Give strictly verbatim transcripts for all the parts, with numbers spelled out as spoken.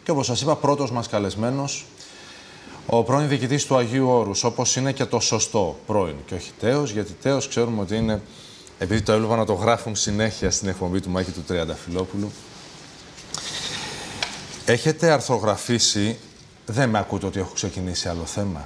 Και όπως σας είπα, πρώτος μας καλεσμένος, ο πρώην διοικητής του Αγίου Όρους, όπως είναι και το σωστό πρώην και όχι τέος, γιατί τέος ξέρουμε ότι είναι, επειδή το έβλεπα να το γράφουν συνέχεια στην εκπομπή του Μάκη του Τριανταφυλόπουλου. Έχετε αρθρογραφήσει, δεν με ακούτε ότι έχω ξεκινήσει άλλο θέμα.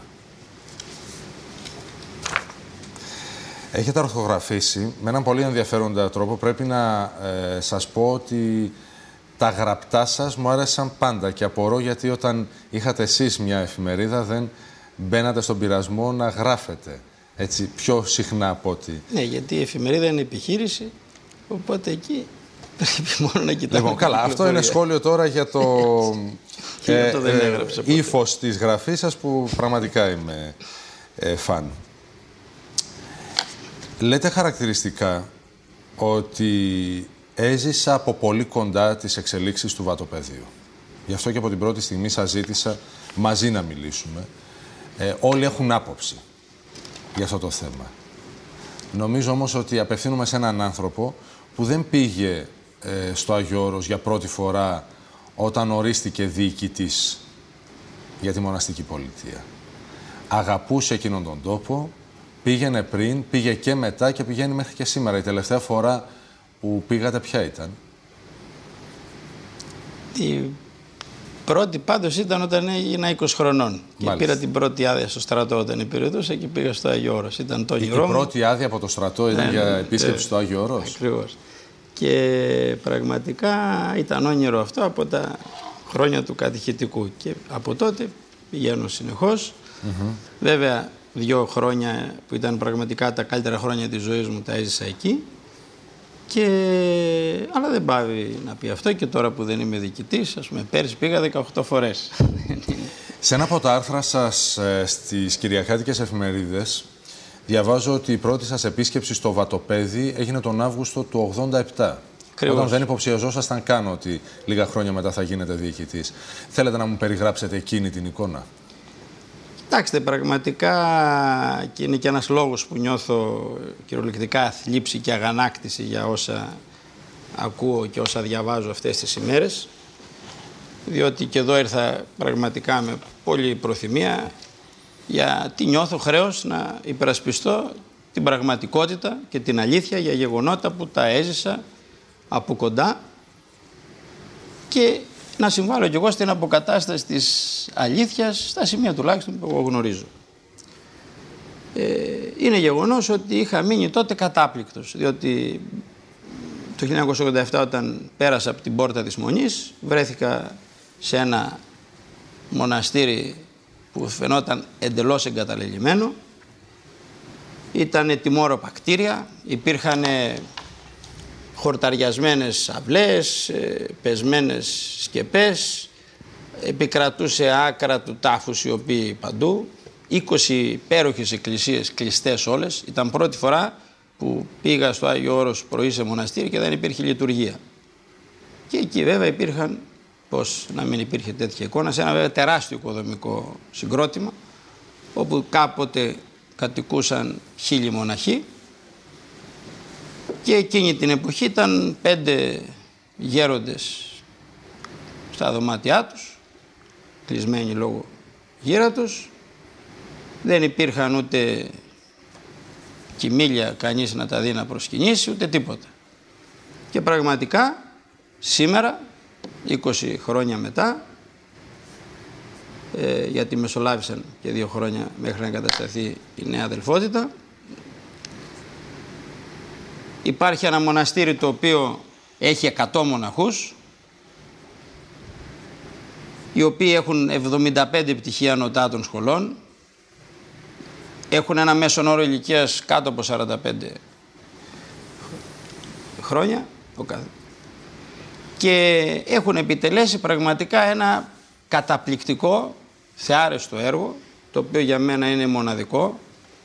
Έχετε αρθρογραφήσει με έναν πολύ ενδιαφέροντα τρόπο. Πρέπει να ε, σας πω ότι τα γραπτά σας μου άρεσαν πάντα και απορώ γιατί όταν είχατε εσείς μια εφημερίδα δεν μπαίνατε στον πειρασμό να γράφετε έτσι πιο συχνά από ότι... Ναι, γιατί η εφημερίδα είναι επιχείρηση, οπότε εκεί πρέπει μόνο να κοιτάμε. Λοιπόν, καλά, αυτό είναι σχόλιο τώρα για το ε, το δεν ε, ύφος της γραφής σας που πραγματικά είμαι ε, φαν. Λέτε χαρακτηριστικά ότι έζησα από πολύ κοντά τις εξελίξεις του βατοπεδίου. Γι' αυτό και από την πρώτη στιγμή σας ζήτησα μαζί να μιλήσουμε. Ε, όλοι έχουν άποψη για αυτό το θέμα. Νομίζω όμως ότι απευθύνομαι σε έναν άνθρωπο που δεν πήγε ε, στο Άγιο Όρος για πρώτη φορά όταν ορίστηκε διοικητής για τη μοναστική πολιτεία. Αγαπούσε εκείνον τον τόπο, πήγαινε πριν, πήγε και μετά και πηγαίνει μέχρι και σήμερα. Η τελευταία φορά που πήγατε ποια ήταν? Η πρώτη πάντως ήταν όταν έγινα είκοσι χρονών. Και πήρα την πρώτη άδεια στο στρατό όταν υπηρετούσα και πήγα στο Άγιο Όρος. Ήταν το όνειρό μου. Η πρώτη άδεια από το στρατό ήταν ναι, για ναι, επίσκεψη στο Άγιο Όρος. Ακριβώς. Και πραγματικά ήταν όνειρο αυτό από τα χρόνια του κατηχητικού. Και από τότε πηγαίνω συνεχώς. Mm-hmm. Βέβαια, δύο χρόνια που ήταν πραγματικά τα καλύτερα χρόνια της ζωής μου τα έζησα εκεί. Και... Αλλά δεν πάβει να πει αυτό και τώρα που δεν είμαι διοικητής, ας πούμε, πέρυσι πήγα δεκαοκτώ φορές. Σε ένα από τα άρθρα σας ε, στις κυριακάτικες εφημερίδες διαβάζω ότι η πρώτη σας επίσκεψη στο Βατοπέδι έγινε τον Αύγουστο του ογδόντα επτά. Ακριβώς. Όταν δεν υποψιαζόσασταν καν ότι λίγα χρόνια μετά θα γίνετε διοικητής. Θέλετε να μου περιγράψετε εκείνη την εικόνα? Κοιτάξτε, πραγματικά και είναι και ένας λόγος που νιώθω κυριολεκτικά θλίψη και αγανάκτηση για όσα ακούω και όσα διαβάζω αυτές τις ημέρες, διότι και εδώ ήρθα πραγματικά με πολύ προθυμία, γιατί νιώθω χρέος να υπερασπιστώ την πραγματικότητα και την αλήθεια για γεγονότα που τα έζησα από κοντά και να συμβάλλω κι εγώ στην αποκατάσταση της αλήθειας στα σημεία τουλάχιστον που εγώ γνωρίζω. Ε, είναι γεγονός ότι είχα μείνει τότε κατάπληκτος, διότι το χίλια εννιακόσια ογδόντα επτά όταν πέρασα από την πόρτα της Μονής βρέθηκα σε ένα μοναστήρι που φαινόταν εντελώς εγκαταλελειμμένο. Ήταν τιμόρροπα κτίρια, υπήρχαν χορταριασμένες αυλές, πεσμένες σκεπές, επικρατούσε άκρα του τάφους οι οποίοι παντού, είκοσι υπέροχες εκκλησίες κλειστές όλες. Ήταν πρώτη φορά που πήγα στο Άγιο Όρος πρωί σε μοναστήρι και δεν υπήρχε λειτουργία. Και εκεί βέβαια υπήρχαν, πώς να μην υπήρχε τέτοια εικόνα, σε ένα βέβαια τεράστιο οικοδομικό συγκρότημα, όπου κάποτε κατοικούσαν χίλιοι μοναχοί. Και εκείνη την εποχή ήταν πέντε γέροντες στα δωμάτια τους, κλεισμένοι λόγω γύρα τους. Δεν υπήρχαν ούτε κοιμήλια κανείς να τα δει να προσκυνήσει, ούτε τίποτα. Και πραγματικά σήμερα, είκοσι χρόνια μετά, ε, γιατί μεσολάβησαν και δύο χρόνια μέχρι να κατασταθεί η νέα αδελφότητα, υπάρχει ένα μοναστήρι το οποίο έχει εκατό μοναχούς, οι οποίοι έχουν εβδομήντα πέντε πτυχία νοτάτων σχολών, έχουν ένα μέσον όρο ηλικίας κάτω από σαράντα πέντε χρόνια ο κάθε, και έχουν επιτελέσει πραγματικά ένα καταπληκτικό, θεάρεστο έργο, το οποίο για μένα είναι μοναδικό.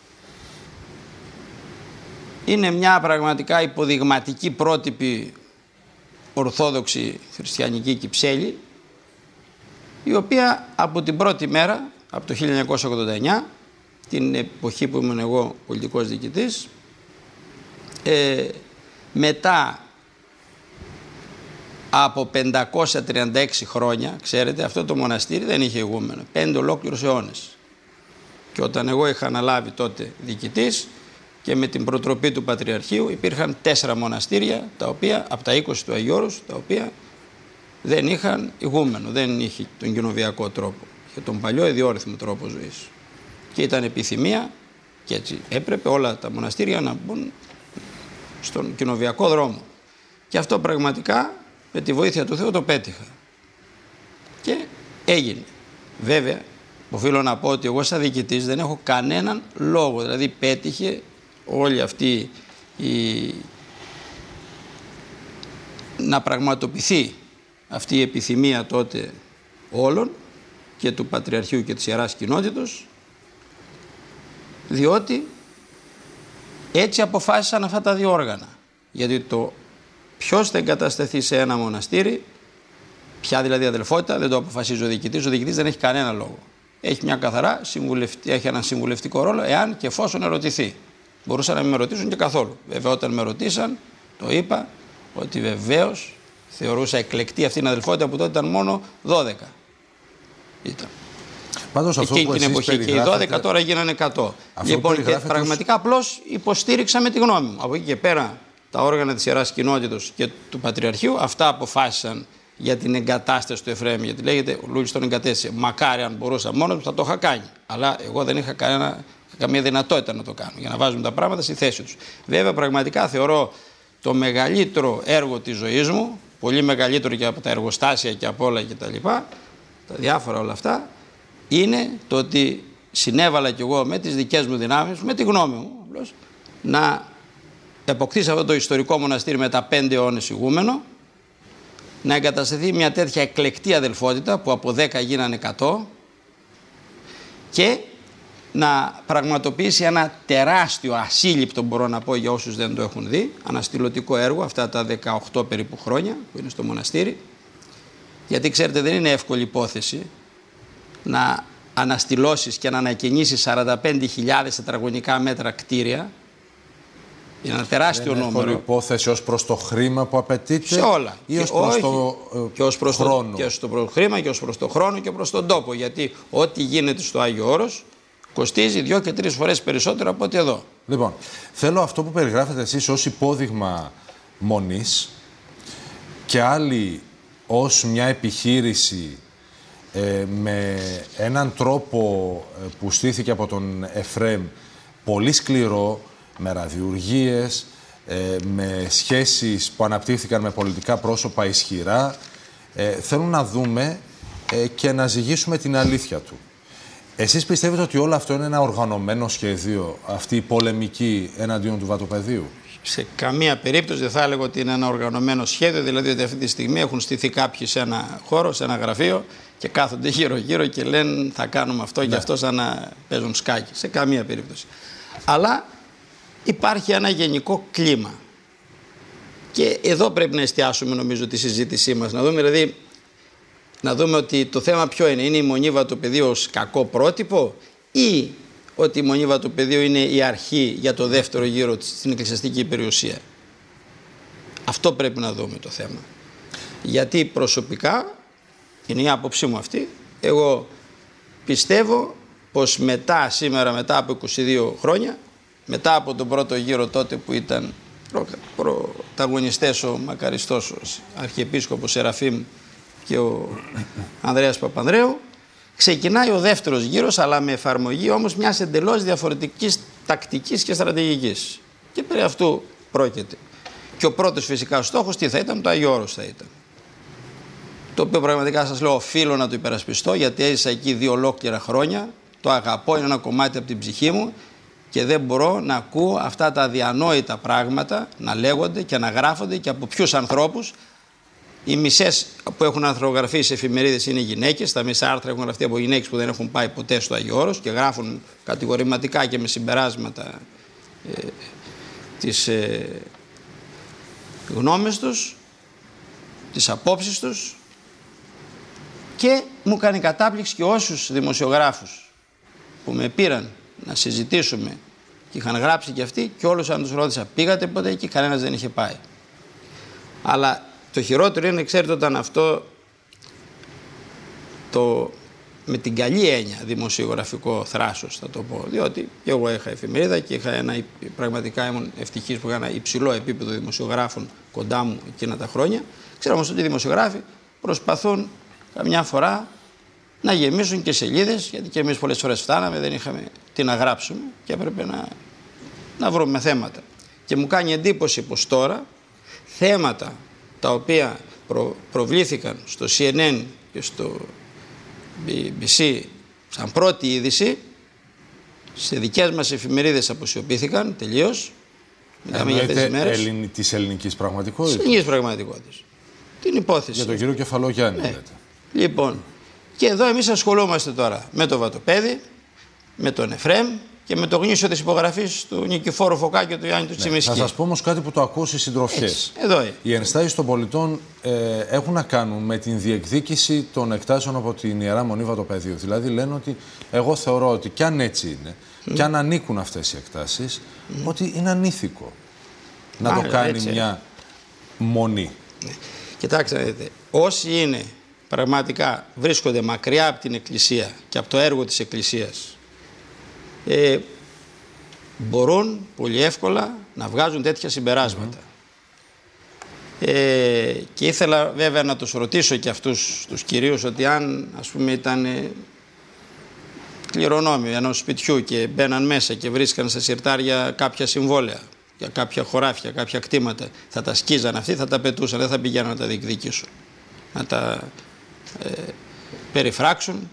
Είναι μια πραγματικά υποδειγματική πρότυπη ορθόδοξη χριστιανική Κυψέλη, η οποία από την πρώτη μέρα, από το χίλια εννιακόσια ογδόντα εννιά, την εποχή που ήμουν εγώ πολιτικός διοικητής, ε, μετά από πεντακόσια τριάντα έξι χρόνια, ξέρετε, αυτό το μοναστήρι δεν είχε ηγούμενο. Πέντε ολόκληρους αιώνες. Και όταν εγώ είχα αναλάβει τότε διοικητής και με την προτροπή του Πατριαρχείου υπήρχαν τέσσερα μοναστήρια, τα οποία, από τα είκοσι του Αγίου Όρους, τα οποία δεν είχαν ηγούμενο, δεν είχε τον κοινοβιακό τρόπο. Είχε τον παλιό ιδιόρυθμο τρόπο ζωής. Και ήταν επιθυμία, και έτσι έπρεπε όλα τα μοναστήρια να μπουν στον κοινοβιακό δρόμο. Και αυτό πραγματικά με τη βοήθεια του Θεού το πέτυχα. Και έγινε. Βέβαια, οφείλω να πω ότι εγώ σαν διοικητής δεν έχω κανέναν λόγο. Δηλαδή πέτυχε όλη αυτή η... να πραγματοποιηθεί αυτή η επιθυμία τότε όλων και του Πατριαρχείου και της Ιεράς Κοινότητος, διότι έτσι αποφάσισαν αυτά τα δύο όργανα. Γιατί το ποιος θα εγκατασταθεί σε ένα μοναστήρι, ποια δηλαδή αδελφότητα, δεν το αποφασίζει ο διοικητής. Ο διοικητής δεν έχει κανένα λόγο. Έχει μια καθαρά συμβουλευτική, έχει έναν συμβουλευτικό ρόλο, εάν και εφόσον ερωτηθεί. Μπορούσαν να μην με ρωτήσουν και καθόλου. Βέβαια, όταν με ρωτήσαν, το είπα ότι βεβαίως θεωρούσα εκλεκτή αυτή την αδελφότητα που τότε ήταν μόνο δώδεκα. Ήταν. Πάντως αυτό εκείνη που την εποχή και οι δώδεκα τώρα γίνανε εκατό. Λοιπόν, και πραγματικά απλώς υποστήριξα με τη γνώμη μου. Από εκεί και πέρα τα όργανα της Ιεράς Κοινότητος και του Πατριαρχείου αυτά αποφάσισαν για την εγκατάσταση του Εφραίμ. Γιατί λέγεται, ο Λούκης τον εγκατέστησε. Μακάρι αν μπορούσα μόνος μου θα το είχα κάνει. Αλλά εγώ δεν είχα κανένα, καμία δυνατότητα να το κάνω για να βάζουμε τα πράγματα στη θέση τους. Βέβαια, πραγματικά θεωρώ το μεγαλύτερο έργο της ζωής μου, πολύ μεγαλύτερο και από τα εργοστάσια και από όλα κτλ. Τα, τα διάφορα όλα αυτά, είναι το ότι συνέβαλα κι εγώ με τις δικές μου δυνάμεις, με τη γνώμη μου, απλώς, να αποκτήσει αυτό το ιστορικό μοναστήρι με τα πέντε αιώνες ηγούμενο, να εγκατασταθεί μια τέτοια εκλεκτή αδελφότητα που από δέκα γίνανε εκατό και να πραγματοποιήσει ένα τεράστιο, ασύλληπτο μπορώ να πω για όσους δεν το έχουν δει, αναστηλωτικό έργο αυτά τα δεκαοκτώ περίπου χρόνια που είναι στο μοναστήρι, γιατί ξέρετε δεν είναι εύκολη υπόθεση να αναστηλώσεις και να ανακαινήσεις σαράντα πέντε χιλιάδες τετραγωνικά μέτρα κτίρια. Είναι ένα τεράστιο νούμερο. Είναι υπόθεση ως προς το χρήμα που απαιτείται σε όλα. Ή ως προς το ε, και ως προς χρόνο. Το, και ως το χρήμα και ως προς το χρόνο και προς τον τόπο. Γιατί ό,τι γίνεται στο Άγιο Όρος κοστίζει δύο και τρεις φορές περισσότερο από ό,τι εδώ. Λοιπόν, θέλω αυτό που περιγράφετε εσείς ως υπόδειγμα μονής και άλλοι ως μια επιχείρηση ε, με έναν τρόπο ε, που στήθηκε από τον Εφραίμ πολύ σκληρό, με ραδιουργίες, ε, με σχέσεις που αναπτύχθηκαν με πολιτικά πρόσωπα ισχυρά, ε, θέλουν να δούμε ε, και να ζυγίσουμε την αλήθεια του. Εσείς πιστεύετε ότι όλο αυτό είναι ένα οργανωμένο σχέδιο, αυτή η πολεμική εναντίον του βατοπεδίου? Σε καμία περίπτωση δεν θα έλεγα ότι είναι ένα οργανωμένο σχέδιο, δηλαδή ότι αυτή τη στιγμή έχουν στηθεί κάποιοι σε ένα χώρο, σε ένα γραφείο και κάθονται γύρω-γύρω και λένε θα κάνουμε αυτό, ναι, και αυτό, σαν να παίζουν σκάκι. Σε καμία περίπτωση. Αλλά υπάρχει ένα γενικό κλίμα. Και εδώ πρέπει να εστιάσουμε νομίζω τη συζήτησή μας. Να δούμε δηλαδή, να δούμε ότι το θέμα ποιο είναι. Είναι η Μονή Βατοπεδίου ως κακό πρότυπο ή ότι η Μονή Βατοπεδίου είναι η αρχή για το δεύτερο γύρο στην εκκλησιαστική περιουσία. Αυτό πρέπει να δούμε το θέμα. Γιατί προσωπικά, είναι η άποψή μου αυτή, εγώ πιστεύω πως μετά, σήμερα μετά από είκοσι δύο χρόνια, μετά από τον πρώτο γύρο τότε που ήταν πρωταγωνιστές ο μακαριστός ο Αρχιεπίσκοπος Σεραφείμ και ο Ανδρέας Παπανδρέου, ξεκινάει ο δεύτερος γύρος, αλλά με εφαρμογή όμως μιας εντελώς διαφορετικής τακτικής και στρατηγικής. Και περί αυτού πρόκειται. Και ο πρώτος φυσικά στόχος τι θα ήταν? Το Άγιο Όρος θα ήταν. Το οποίο πραγματικά σας λέω οφείλω να το υπερασπιστώ, γιατί έζησα εκεί δύο ολόκληρα χρόνια. Το αγαπώ, είναι ένα κομμάτι από την ψυχή μου και δεν μπορώ να ακούω αυτά τα αδιανόητα πράγματα να λέγονται και να γράφονται και από ποιους ανθρώπους. Οι μισές που έχουν ανθρογραφεί σε εφημερίδες είναι γυναίκες, τα μισά άρθρα έχουν γραφτεί από γυναίκες που δεν έχουν πάει ποτέ στο Άγιο Όρος και γράφουν κατηγορηματικά και με συμπεράσματα ε, τις ε, γνώμες τους, τις απόψεις τους, και μου κάνει κατάπληξη και όσους δημοσιογράφους που με πήραν να συζητήσουμε και είχαν γράψει και αυτοί, και όλους αν τους ρώτησα πήγατε ποτέ εκεί, κανένας δεν είχε πάει. Αλλά το χειρότερο είναι, ξέρετε, όταν αυτό το, με την καλή έννοια δημοσιογραφικό θράσος, θα το πω, διότι και εγώ είχα εφημερίδα και είχα ένα, πραγματικά ήμουν ευτυχής που είχα ένα υψηλό επίπεδο δημοσιογράφων κοντά μου εκείνα τα χρόνια. Ξέρω όμως ότι οι δημοσιογράφοι προσπαθούν καμιά φορά να γεμίσουν και σελίδες, γιατί και εμείς πολλές φορές φτάναμε, δεν είχαμε τι να γράψουμε και έπρεπε να, να βρούμε θέματα. Και μου κάνει εντύπωση πως τώρα θέματα τα οποία προ, προβλήθηκαν στο σι εν εν και στο μπι μπι σι σαν πρώτη είδηση, σε δικές μας εφημερίδες αποσιωπήθηκαν τελείως. Μιλάμε για αυτές τις μέρες. Ελλην, της ελληνικής πραγματικότητας. Της ελληνικής πραγματικότητας. Την υπόθεση. Για τον κύριο Κεφαλογιάννη, ναι. λέτε. Λοιπόν, και εδώ εμείς ασχολούμαστε τώρα με το Βατοπέδι, με τον Εφραίμ και με το γνήσιο της υπογραφής του Νικηφόρου Φωκά και του Γιάννη του ναι, Τσιμισκή. Θα σας πω όμως κάτι που το ακούω στις συντροφιές. Εδώ είναι. Οι ενστάσεις των πολιτών ε, έχουν να κάνουν με την διεκδίκηση των εκτάσεων από την Ιερά Μονή Βατοπεδίου. Δηλαδή λένε ότι εγώ θεωρώ ότι κι αν έτσι είναι, mm. κι αν ανήκουν αυτές οι εκτάσεις, mm. ότι είναι ανήθικο να Άρα, το κάνει έτσι. μια μονή. Ναι. Κοιτάξτε, δείτε, όσοι είναι πραγματικά βρίσκονται μακριά από την Εκκλησία και από το έργο της Εκκλησίας, ε, μπορούν πολύ εύκολα να βγάζουν τέτοια συμπεράσματα. Mm-hmm. ε, και ήθελα βέβαια να τους ρωτήσω και αυτούς τους κυρίους ότι αν, ας πούμε, ήταν ε, κληρονόμιο ενός σπιτιού και μπαίναν μέσα και βρίσκαν στα συρτάρια κάποια συμβόλαια για κάποια χωράφια, κάποια κτήματα, θα τα σκίζαν αυτοί, θα τα πετούσαν, δεν θα πηγαίνουν να τα διεκδικήσουν, να τα ε, περιφράξουν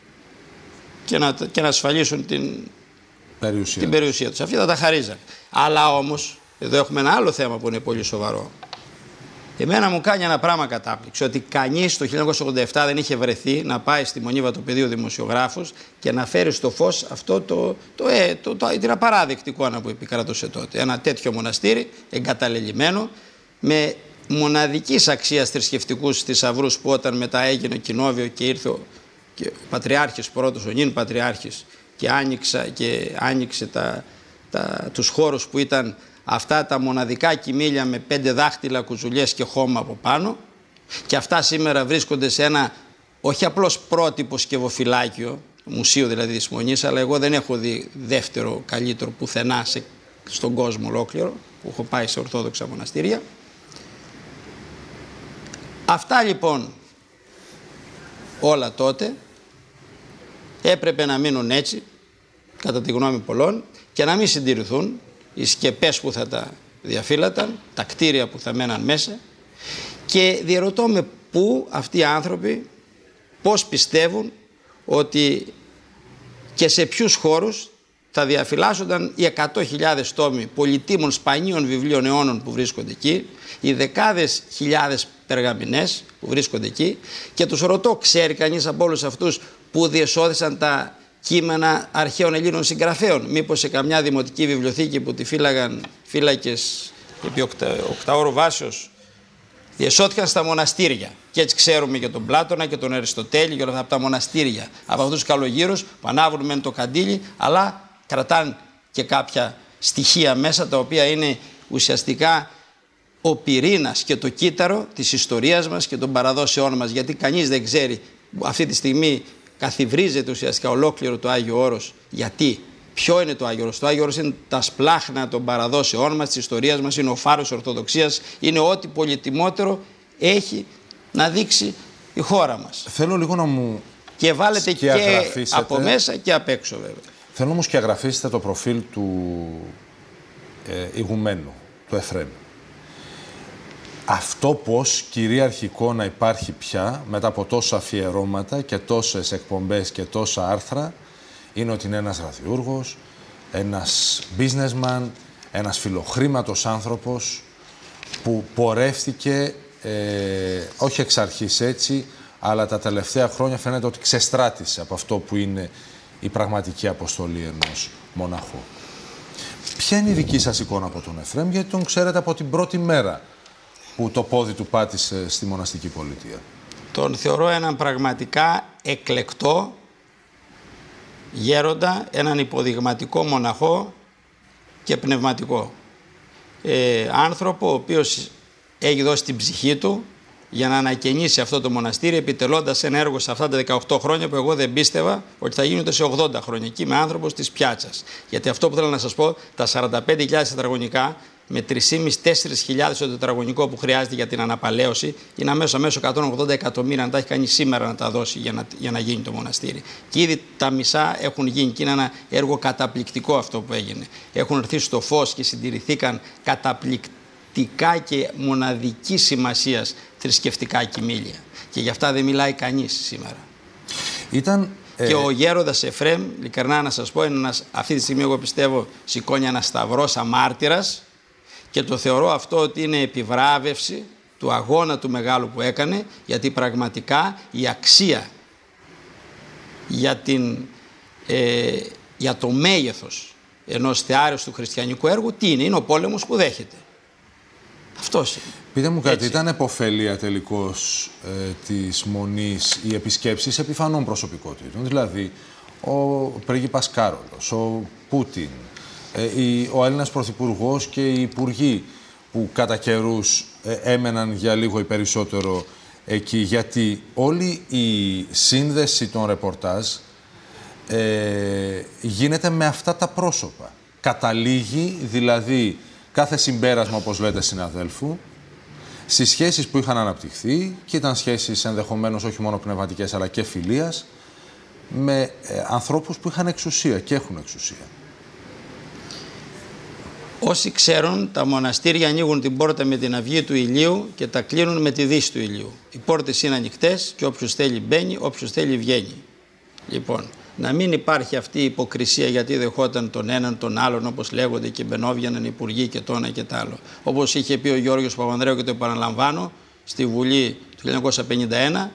και να, και να ασφαλίσουν την περιουσία, την περιουσία τους. Αυτοί θα τα χαρίζαν. Αλλά όμως, εδώ έχουμε ένα άλλο θέμα που είναι πολύ σοβαρό. Εμένα μου κάνει ένα πράγμα κατάπληξη, ότι κανείς το χίλια εννιακόσια ογδόντα επτά δεν είχε βρεθεί να πάει στη Μονή Βατοπεδίου δημοσιογράφους και να φέρει στο φως αυτό το, το, ε, το, το, την απαράδεκτη εικόνα που επικρατούσε τότε. Ένα τέτοιο μοναστήρι εγκαταλελειμμένο με μοναδικής αξίας θρησκευτικούς θησαυρούς που όταν μετά έγινε κοινόβιο και ήρθε ο, και ο Πατριάρχης πρώτος, ο νυν Πατριάρχης και, άνοιξα, και άνοιξε τα, τα, τους χώρους που ήταν αυτά τα μοναδικά κοιμήλια με πέντε δάχτυλα, κουζουλιές και χώμα από πάνω, και αυτά σήμερα βρίσκονται σε ένα όχι απλώς πρότυπο σκευοφυλάκιο, μουσείο δηλαδή της Μονής, αλλά εγώ δεν έχω δει δεύτερο καλύτερο πουθενά σε, στον κόσμο ολόκληρο, που έχω πάει σε ορθόδοξα μοναστήρια. Αυτά λοιπόν όλα τότε έπρεπε να μείνουν έτσι, κατά τη γνώμη πολλών, και να μην συντηρηθούν οι σκεπές που θα τα διαφύλαταν, τα κτίρια που θα μέναν μέσα, και διερωτώ με πού αυτοί οι άνθρωποι, πώς πιστεύουν ότι και σε ποιους χώρους θα διαφυλάσσονταν οι εκατό χιλιάδες τόμοι πολυτίμων σπανίων βιβλίων αιώνων που βρίσκονται εκεί, οι δεκάδες χιλιάδες περγαμηνές που βρίσκονται εκεί, και τους ρωτώ, ξέρει κανείς από όλους αυτούς που διεσώθησαν τα κείμενα αρχαίων Ελλήνων συγγραφέων? Μήπως σε καμιά δημοτική βιβλιοθήκη που τη φύλαγαν φύλακες επί octa, οκταώρου βάσεως διεσώθηκαν στα μοναστήρια? Και έτσι ξέρουμε και τον Πλάτωνα και τον Αριστοτέλη και όλα αυτά από τα μοναστήρια, από αυτούς τους καλογύρους που ανάβουν μεν το καντήλι, αλλά κρατάνε και κάποια στοιχεία μέσα, τα οποία είναι ουσιαστικά ο πυρήνας και το κύτταρο της ιστορίας μας και των παραδόσεών μας, γιατί κανείς δεν ξέρει αυτή τη στιγμή. Καθιβρίζεται ουσιαστικά ολόκληρο το Άγιο Όρος. Γιατί? Ποιο είναι το Άγιο Όρος? Το Άγιο Όρος είναι τα σπλάχνα των παραδόσεών μας, της ιστορίας μας, είναι ο φάρος Ορθοδοξίας, είναι ό,τι πολυτιμότερο έχει να δείξει η χώρα μας. Θέλω λίγο να μου και βάλετε και από μέσα και απ' έξω βέβαια. Θέλω όμως και αγραφίσετε το προφίλ του ε, ηγουμένου, του Εφραίμ. Αυτό πώς κυριαρχικό να υπάρχει πια μετά από τόσα αφιερώματα και τόσες εκπομπές και τόσα άρθρα, είναι ότι είναι ένας ραθιούργος, ένας businessman, ένας φιλοχρήματος άνθρωπος που πορεύτηκε ε, όχι εξ αρχής έτσι, αλλά τα τελευταία χρόνια φαίνεται ότι ξεστράτησε από αυτό που είναι η πραγματική αποστολή ενός μοναχού. Ποια είναι η δική σας εικόνα από τον Εφραίμ, γιατί τον ξέρετε από την πρώτη μέρα που το πόδι του πάτησε στη μοναστική πολιτεία? Τον θεωρώ έναν πραγματικά εκλεκτό γέροντα, έναν υποδειγματικό μοναχό και πνευματικό. Ε, άνθρωπο ο οποίος έχει δώσει την ψυχή του για να ανακαινήσει αυτό το μοναστήρι, επιτελώντας ένα έργο σε αυτά τα δεκαοκτώ χρόνια που εγώ δεν πίστευα ότι θα γίνει ούτε σε ογδόντα χρόνια. Και είμαι άνθρωπος της πιάτσας. Γιατί αυτό που θέλω να σας πω, τα σαράντα πέντε χιλιάδες τετραγωνικά με τρεις χιλιάδες πεντακόσιες με τέσσερις χιλιάδες το τετραγωνικό που χρειάζεται για την αναπαλαίωση, είναι αμέσως αμέσως εκατόν ογδόντα εκατομμύρια, να τα έχει κάνει σήμερα να τα δώσει για να, για να γίνει το μοναστήρι. Και ήδη τα μισά έχουν γίνει και είναι ένα έργο καταπληκτικό αυτό που έγινε. Έχουν έρθει στο φως και συντηρηθήκαν καταπληκτικά και μοναδική σημασίας θρησκευτικά κοιμήλια. Και γι' αυτά δεν μιλάει κανείς σήμερα. Ήταν, ε... Και ο γέροντας Εφραίμ, ειλικρινά να σας πω, είναι ένας, αυτή τη στιγμή εγώ πιστεύω σηκώνει ένα σταυρό σαν μάρτυρας, και το θεωρώ αυτό ότι είναι επιβράβευση του αγώνα του μεγάλου που έκανε, γιατί πραγματικά η αξία για, την, ε, για το μέγεθος ενός θεάρεστου χριστιανικού έργου τι είναι, είναι ο πόλεμος που δέχεται. Αυτός είναι. Πείτε μου κάτι, ήταν επωφέλεια τελικώς ε, της Μονής οι επισκέψεις επιφανών προσωπικότητων, δηλαδή ο πρίγκιπας Κάρολος, ο Πούτιν, ε, η, ο Έλληνας Πρωθυπουργός και οι υπουργοί που κατά καιρούς ε, έμεναν για λίγο ή περισσότερο εκεί, γιατί όλη η σύνδεση των ρεπορτάζ ε, γίνεται με αυτά τα πρόσωπα. Καταλήγει δηλαδή κάθε συμπέρασμα, όπως λέτε συναδέλφου, στις σχέσεις που είχαν αναπτυχθεί, και ήταν σχέσεις ενδεχομένως όχι μόνο πνευματικές αλλά και φιλίας, με ε, ανθρώπους που είχαν εξουσία και έχουν εξουσία. Όσοι ξέρουν, τα μοναστήρια ανοίγουν την πόρτα με την αυγή του ηλίου και τα κλείνουν με τη δύση του ηλίου. Οι πόρτες είναι ανοιχτές και όποιος θέλει μπαίνει, όποιος θέλει βγαίνει. Λοιπόν, να μην υπάρχει αυτή η υποκρισία γιατί δεχόταν τον έναν τον άλλον, όπως λέγονται, και μπαινόβγαιναν υπουργοί και το ένα και το άλλο. Όπως είχε πει ο Γιώργος Παπανδρέου, και το επαναλαμβάνω, στη Βουλή του χίλια εννιακόσια πενήντα ένα,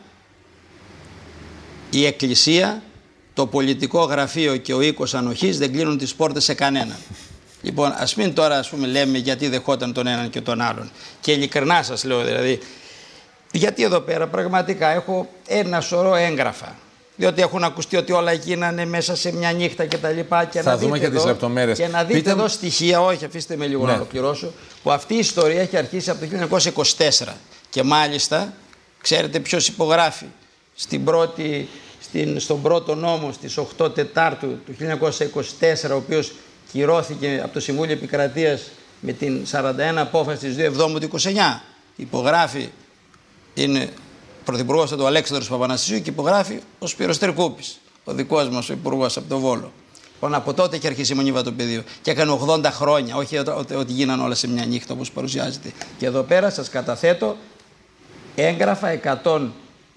η Εκκλησία, το πολιτικό γραφείο και ο οίκος ανοχής δεν κλείνουν τις πόρτες σε κανέναν. Λοιπόν, ας μην τώρα ας πούμε, λέμε γιατί δεχόταν τον έναν και τον άλλον. Και ειλικρινά σας λέω δηλαδή, γιατί εδώ πέρα πραγματικά έχω ένα σωρό έγγραφα. Διότι έχουν ακουστεί ότι όλα γίνανε μέσα σε μια νύχτα και τα λοιπά. Και θα να δούμε δείτε και εδώ, τις λεπτομέρειες. Και να δείτε Πείτε... εδώ στοιχεία, όχι αφήστε με λίγο ναι. να ολοκληρώσω, που αυτή η ιστορία έχει αρχίσει από το χίλια εννιακόσια είκοσι τέσσερα. Και μάλιστα, ξέρετε ποιος υπογράφει στην πρώτη, στην, στον πρώτο νόμο στις οκτώ Τετάρτου του χίλια εννιακόσια είκοσι τέσσερα, ο οποίος κυρώθηκε από το Συμβούλιο Επικρατείας με την σαράντα ένα απόφαση της δύο Εβδόμου του είκοσι εννιά. Υπογράφει, είναι πρωθυπουργός του Αλέξανδρος Παπαναστασίου, και υπογράφει ο Σπύρος Τερκούπης, ο δικός μας ο υπουργός από το Βόλο. Λοιπόν, από τότε έχει αρχίσει η Μονή Βατοπεδίου και έκανε ογδόντα χρόνια, όχι ότι γίνανε όλα σε μια νύχτα όπως παρουσιάζεται. Και εδώ πέρα σας καταθέτω έγγραφα εκατόν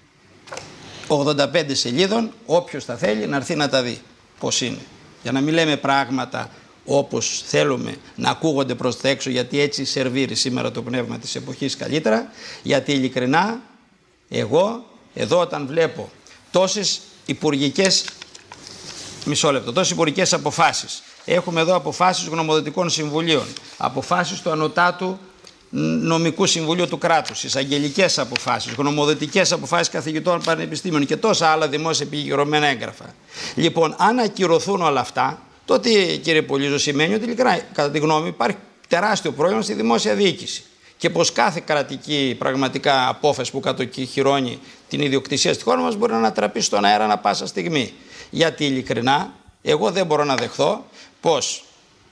ογδόντα πέντε σελίδων, όποιος θα θέλει να έρθει να τα δει πώς είναι. Για να μην λέμε πράγματα όπως θέλουμε να ακούγονται προς τα έξω, γιατί έτσι σερβίρει σήμερα το πνεύμα της εποχής καλύτερα, γιατί ειλικρινά εγώ εδώ όταν βλέπω τόσες υπουργικές, μισό λεπτό, τόσες υπουργικές αποφάσεις, έχουμε εδώ αποφάσεις γνωμοδοτικών συμβουλίων, αποφάσεις του Ανωτάτου Νομικού Συμβουλίου του κράτους, εισαγγελικές αποφάσεις, γνωμοδοτικές αποφάσεις καθηγητών πανεπιστήμιων και τόσα άλλα δημόσια επικυρωμένα έγγραφα. Λοιπόν, αν ακυρωθούν όλα αυτά, τότε κύριε Πολύζο σημαίνει ότι ειλικρινά, κατά τη γνώμη, υπάρχει τεράστιο πρόβλημα στη δημόσια διοίκηση. Και πως κάθε κρατική πραγματικά απόφαση που κατοχυρώνει την ιδιοκτησία στη χώρα μας μπορεί να ανατραπεί στον αέρα ανά πάσα στιγμή. Γιατί ειλικρινά, εγώ δεν μπορώ να δεχθώ πως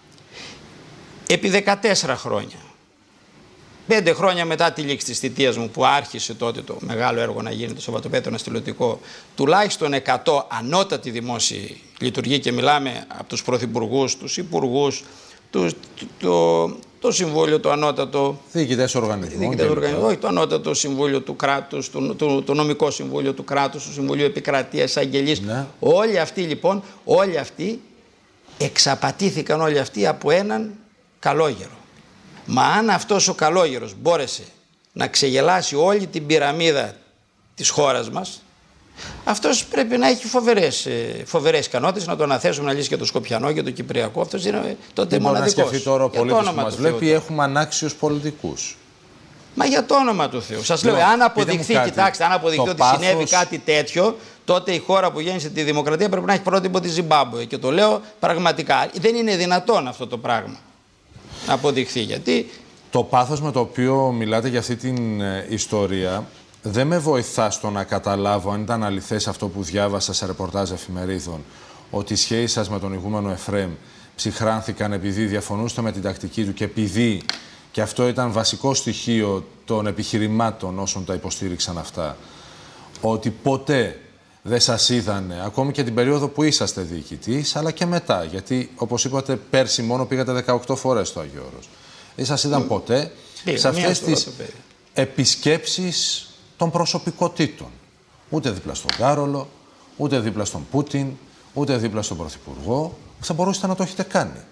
επί δεκατέσσερα χρόνια, πέντε χρόνια μετά τη λήξη της θητείας μου που άρχισε τότε το μεγάλο έργο να γίνει το Σαββατοπέτρο Αστηλωτικό, τουλάχιστον εκατό ανώτατοι δημόσιοι λειτουργοί, και μιλάμε από τους πρωθυπουργούς, τους υπουργούς, το, το, το Συμβούλιο, το ανώτατο διοικητές οργανισμών, όχι το ανώτατο Συμβούλιο του κράτους, το, το, το νομικό Συμβούλιο του κράτους, το Συμβουλίο Επικρατείας, Αγγελής, ναι. Όλοι αυτοί λοιπόν, όλοι αυτοί εξαπατήθηκαν όλοι αυτοί από έναν καλόγερο. Μα αν αυτός ο καλόγερος μπόρεσε να ξεγελάσει όλη την πυραμίδα της χώρας μας, αυτός πρέπει να έχει φοβερές, φοβερές ικανότητες, να το αναθέσουμε να λύσει και το Σκοπιανό και το Κυπριακό. Αυτός είναι τότε δεν μοναδικός. Μπορεί να σκεφτεί τώρα ο πολίτης που μας βλέπει, Θεού, έχουμε ανάξιους πολιτικούς. Μα για το όνομα του Θεού. Σας λέω, αν αποδειχθεί, κοιτάξτε, αν αποδειχθεί ότι πάθος... συνέβη κάτι τέτοιο, τότε η χώρα που γέννησε τη δημοκρατία πρέπει να έχει πρότυπο τη Ζιμπάμπουε. Και το λέω πραγματικά. Δεν είναι δυνατόν αυτό το πράγμα να αποδειχθεί. Γιατί το πάθος με το οποίο μιλάτε για αυτή την ε, ιστορία δεν με βοηθά στο να καταλάβω αν ήταν αληθές αυτό που διάβασα σε ρεπορτάζ εφημερίδων, ότι οι σχέσεις σας με τον ηγούμενο Εφραίμ ψυχράνθηκαν επειδή διαφωνούσατε με την τακτική του και επειδή, και αυτό ήταν βασικό στοιχείο των επιχειρημάτων όσων τα υποστήριξαν αυτά, ότι ποτέ δεν σας είδανε, ακόμη και την περίοδο που είσαστε διοικητής, αλλά και μετά, γιατί όπως είπατε πέρσι μόνο πήγατε δεκαοκτώ φορές στο Άγιο Όρος. Δεν σας είδαν ποτέ Πήγα, σε αυτές τις το επισκέψεις των προσωπικότητων. Ούτε δίπλα στον Κάρολο, ούτε δίπλα στον Πούτιν, ούτε δίπλα στον Πρωθυπουργό. Θα μπορούσατε να το έχετε κάνει.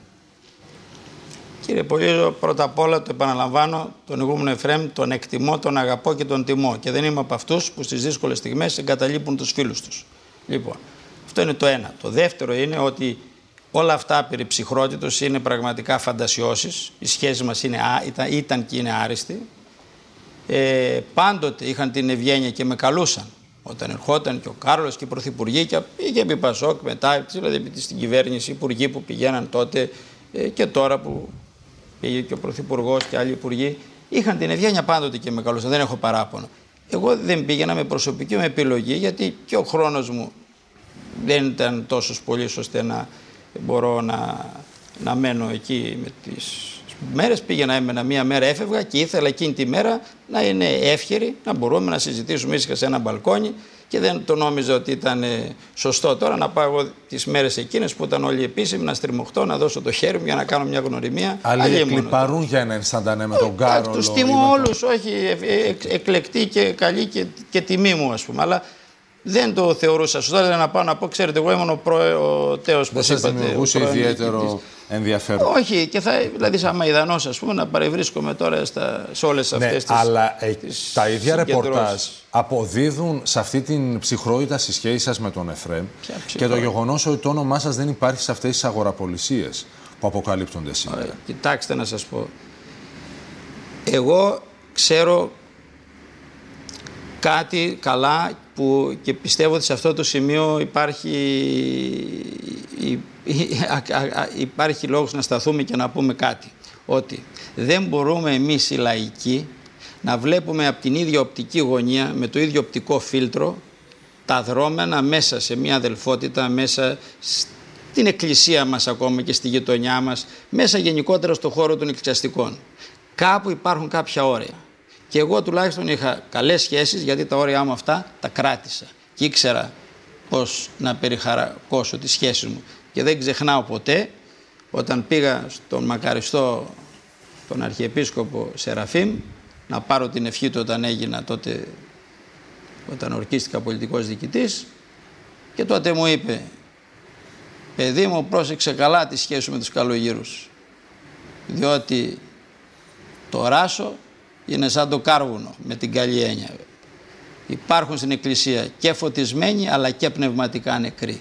Κύριε Πολύζο, πρώτα απ' όλα το επαναλαμβάνω, τον ηγούμενο Εφραίμ τον εκτιμώ, τον αγαπώ και τον τιμώ. Και δεν είμαι από αυτούς που στις δύσκολες στιγμές εγκαταλείπουν τους φίλους τους. Λοιπόν, αυτό είναι το ένα. Το δεύτερο είναι ότι όλα αυτά περί ψυχρότητος είναι πραγματικά φαντασιώσεις. Οι σχέσεις μας είναι, ήταν, ήταν και είναι άριστοι. Ε, πάντοτε είχαν την ευγένεια και με καλούσαν. Όταν ερχόταν και ο Κάρολος και οι πρωθυπουργοί, και πήγε επί Πασόκ, μετά δηλαδή στην κυβέρνηση, οι υπουργοί που πηγαίναν τότε ε, και τώρα που πήγε και ο πρωθυπουργός και άλλοι υπουργοί, είχαν την ευγένεια πάντοτε και με καλούσαν. Δεν έχω παράπονο. Εγώ δεν πήγαινα με προσωπική μου επιλογή, γιατί και ο χρόνος μου δεν ήταν τόσο πολύ ώστε να μπορώ να, να μένω εκεί με τις μέρες. Πήγαινα, έμενα μία μέρα, έφευγα και ήθελα εκείνη τη μέρα να είναι εύχερη, να μπορούμε να συζητήσουμε ήσυχα σε ένα μπαλκόνι, και δεν το νόμιζα ότι ήταν σωστό τώρα να πάω εγώ τις μέρες εκείνες που ήταν όλοι επίσημοι, να στριμωχτώ, να δώσω το χέρι μου για να κάνω μια γνωριμία. Άλλοι εκλιπαρούν για ένα ενσταντανέ με τον Κάρολο. Τους τιμώ όλους, όχι, εκλεκτή και καλή και, και τιμή μου, ας πούμε, αλλά δεν το θεωρούσα σωστό. Δηλαδή να πάω να πω, ξέρετε, εγώ ήμουν ο, προ, ο τέος που είπατε. Δεν σας δημιουργούσε ιδιαίτερο ενδιαφέρον? Όχι, και θα, δηλαδή σαν Μαϊδανός, ας πούμε, να παρευρίσκομαι τώρα στα, σε όλες αυτές, ναι, τις... Αλλά ε, τις τα ίδια ρεπορτάζ αποδίδουν σε αυτή την ψυχρότητα στη σχέση σας με τον Εφραίμ και το γεγονός ότι το όνομά σας δεν υπάρχει σε αυτές τις αγοραπολισίες που αποκαλύπτονται σήμερα. Ωραία, κοιτάξτε να σας πω. Εγώ ξέρω κάτι καλά που, και πιστεύω ότι σε αυτό το σημείο υπάρχει, υπάρχει λόγος να σταθούμε και να πούμε κάτι. Ότι δεν μπορούμε εμείς οι λαϊκοί να βλέπουμε από την ίδια οπτική γωνία, με το ίδιο οπτικό φίλτρο, τα δρόμενα μέσα σε μια αδελφότητα, μέσα στην εκκλησία μας ακόμα και στη γειτονιά μας, μέσα γενικότερα στο χώρο των εκκλησιαστικών. Κάπου υπάρχουν κάποια όρια. Και εγώ τουλάχιστον είχα καλές σχέσεις, γιατί τα όρια μου αυτά τα κράτησα και ήξερα πώς να περιχαρακώσω τις σχέσεις μου. Και δεν ξεχνάω ποτέ, όταν πήγα στον μακαριστό τον Αρχιεπίσκοπο Σεραφείμ να πάρω την ευχή του όταν έγινα τότε, όταν ορκίστηκα πολιτικός διοικητής, και τότε μου είπε, παιδί μου, πρόσεξε καλά τη σχέση σου με τους καλογύρους, διότι το ράσο είναι σαν το κάρβουνο, με την καλή έννοια. Υπάρχουν στην εκκλησία και φωτισμένοι αλλά και πνευματικά νεκροί.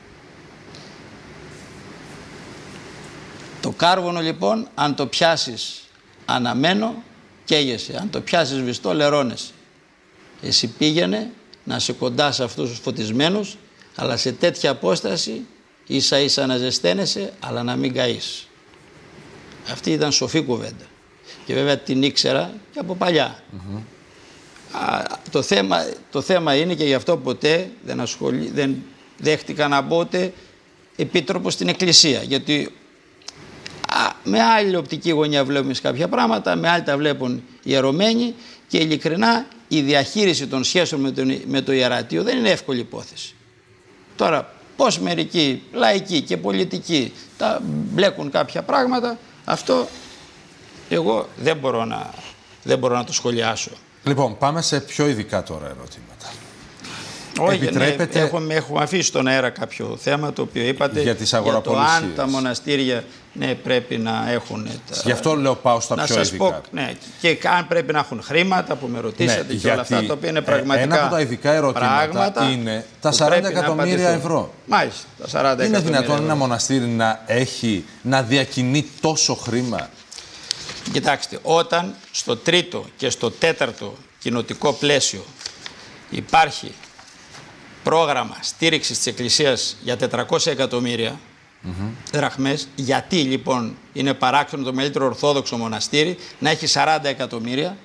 Το κάρβουνο λοιπόν, αν το πιάσεις αναμένο, καίγεσαι. Αν το πιάσεις βυστό, λερώνεσαι. Εσύ πήγαινε να είσαι κοντά σε αυτούς τους φωτισμένους, αλλά σε τέτοια απόσταση, ίσα ίσα να ζεσταίνεσαι, αλλά να μην καείς. Αυτή ήταν σοφή κουβέντα. Και βέβαια την ήξερα και από παλιά. Mm-hmm. Α, το, θέμα, το θέμα είναι, και γι' αυτό ποτέ δεν, ασχολεί, δεν δέχτηκα να μπω ούτε επίτροπο στην εκκλησία. Γιατί α, με άλλη οπτική γωνία βλέπουμε σε κάποια πράγματα, με άλλη τα βλέπουν οι ιερωμένοι, και ειλικρινά η διαχείριση των σχέσεων με, τον, με το ιερατείο δεν είναι εύκολη υπόθεση. Τώρα πώς μερικοί λαϊκοί και πολιτικοί τα μπλέκουν κάποια πράγματα, αυτό εγώ δεν μπορώ να, δεν μπορώ να το σχολιάσω. Λοιπόν, πάμε σε πιο ειδικά τώρα ερωτήματα. Όχι, Επιτρέπετε... ναι, έχουμε, έχουμε αφήσει στον αέρα κάποιο θέμα το οποίο είπατε για, τις για το αν τα μοναστήρια, ναι, πρέπει να έχουν τα... Γι' αυτό λέω πάω στα να πιο σας ειδικά. Πω, ναι, και αν πρέπει να έχουν χρήματα που με ρωτήσατε, ναι, και όλα αυτά τα οποία είναι πραγματικά ένα από τα ειδικά ερωτήματα είναι τα σαράντα εκατομμύρια ευρώ. Μάλιστα, τα σαράντα είναι εκατομμύρια δυνατόν ευρώ. Ένα μοναστήρι να έχει, να διακινεί τόσο χρήμα? Κοιτάξτε, όταν στο τρίτο και στο τέταρτο κοινοτικό πλαίσιο υπάρχει πρόγραμμα στήριξης της Εκκλησίας για τετρακόσια εκατομμύρια mm-hmm. δραχμές, γιατί λοιπόν είναι παράξενο το μεγαλύτερο ορθόδοξο μοναστήρι να έχει σαράντα εκατομμύρια,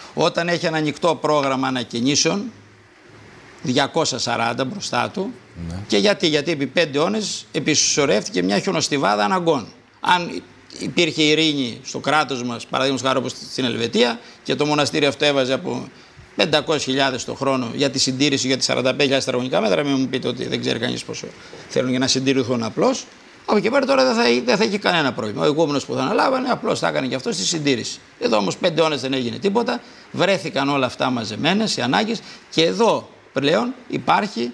όταν έχει ένα ανοιχτό πρόγραμμα ανακαινήσεων, διακόσια σαράντα μπροστά του, ναι. Και γιατί, γιατί επί πέντε αιώνες επισυσσωρεύτηκε μια χιονοστιβάδα αναγκών. Αν υπήρχε ειρήνη στο κράτος μας, παραδείγματος χάρη όπως στην Ελβετία, και το μοναστήρι αυτό έβαζε από πεντακόσιες χιλιάδες το χρόνο για τη συντήρηση, για τις σαράντα πέντε χιλιάδες τετραγωνικά μέτρα, μην μου πείτε ότι δεν ξέρει κανείς πόσο θέλουν για να συντηρηθούν απλώς. Από εκεί πέρα τώρα δεν θα, δεν θα έχει κανένα πρόβλημα. Ο ηγούμενος που θα αναλάβανε απλώς θα έκανε και αυτό στη συντήρηση. Εδώ όμως πέντε αιώνες δεν έγινε τίποτα, βρέθηκαν όλα αυτά μαζεμένες οι ανάγκες, και εδώ πλέον υπάρχει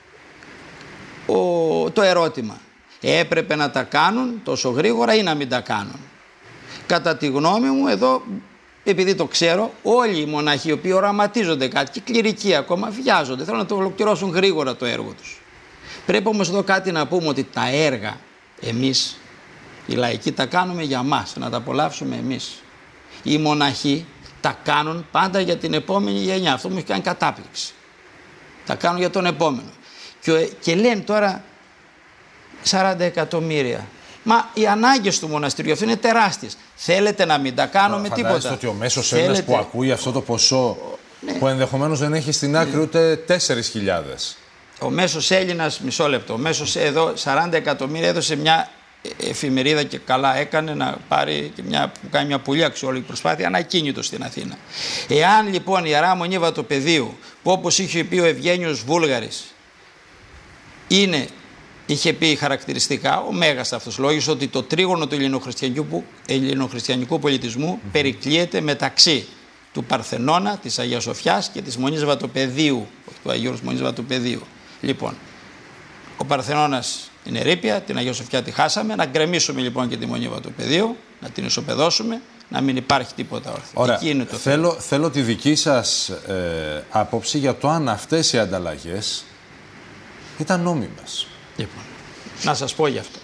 ο, το ερώτημα. Έπρεπε να τα κάνουν τόσο γρήγορα ή να μην τα κάνουν? Κατά τη γνώμη μου, εδώ, επειδή το ξέρω, όλοι οι μοναχοί οι οποίοι οραματίζονται κάτι, και κληρικοί ακόμα, βιάζονται, θέλουν να το ολοκληρώσουν γρήγορα το έργο τους. Πρέπει όμως εδώ κάτι να πούμε, ότι τα έργα εμείς οι λαϊκοί τα κάνουμε για μας, να τα απολαύσουμε εμείς. Οι μοναχοί τα κάνουν πάντα για την επόμενη γενιά. Αυτό μου έχει κάνει κατάπληξη. Τα κάνουν για τον επόμενο. Και, και λένε τώρα σαράντα εκατομμύρια. Μα οι ανάγκες του μοναστηριού αυτό είναι τεράστιες. Θέλετε να μην τα κάνουμε τίποτα? Φαντάζεστε ότι ο μέσος Θέλετε... Έλληνας που ακούει αυτό το ποσό, ναι, που ενδεχομένως δεν έχει στην άκρη, ναι, ούτε τέσσερις χιλιάδες. Ο μέσος Έλληνας, μισό λεπτό, ο μέσος εδώ σαράντα εκατομμύρια έδωσε μια εφημερίδα, και καλά έκανε να πάρει και μια, που κάνει μια πολύ αξιόλογη προσπάθεια, ανακίνητο στην Αθήνα. Εάν λοιπόν η Ιερά Μονή Βατοπεδίου, που όπως είχε πει ο Ευγένιος Βούλγαρης, είναι, είχε πει χαρακτηριστικά, ο μέγας αυτός λόγος, ότι το τρίγωνο του ελληνοχριστιανικού, ελληνοχριστιανικού πολιτισμού mm. περικλείεται μεταξύ του Παρθενώνα, της Αγίας Σοφιάς και της Μονής Βατοπεδίου, του Αγίου Μονής Βατοπεδίου. Λοιπόν, ο Παρθενώνας είναι ερείπια, την Αγία Σοφιά τη χάσαμε, να γκρεμίσουμε λοιπόν και τη Μονή Βατοπεδίου, να την ισοπεδώσουμε, να μην υπάρχει τίποτα όρθιο. Ωραία. Εκεί είναι το θέλω, θέμα. Θέλω τη δική σας ε, άποψη για το αν αυτές οι ανταλλαγές ήταν νόμιμες. Λοιπόν, να σας πω γι' αυτό.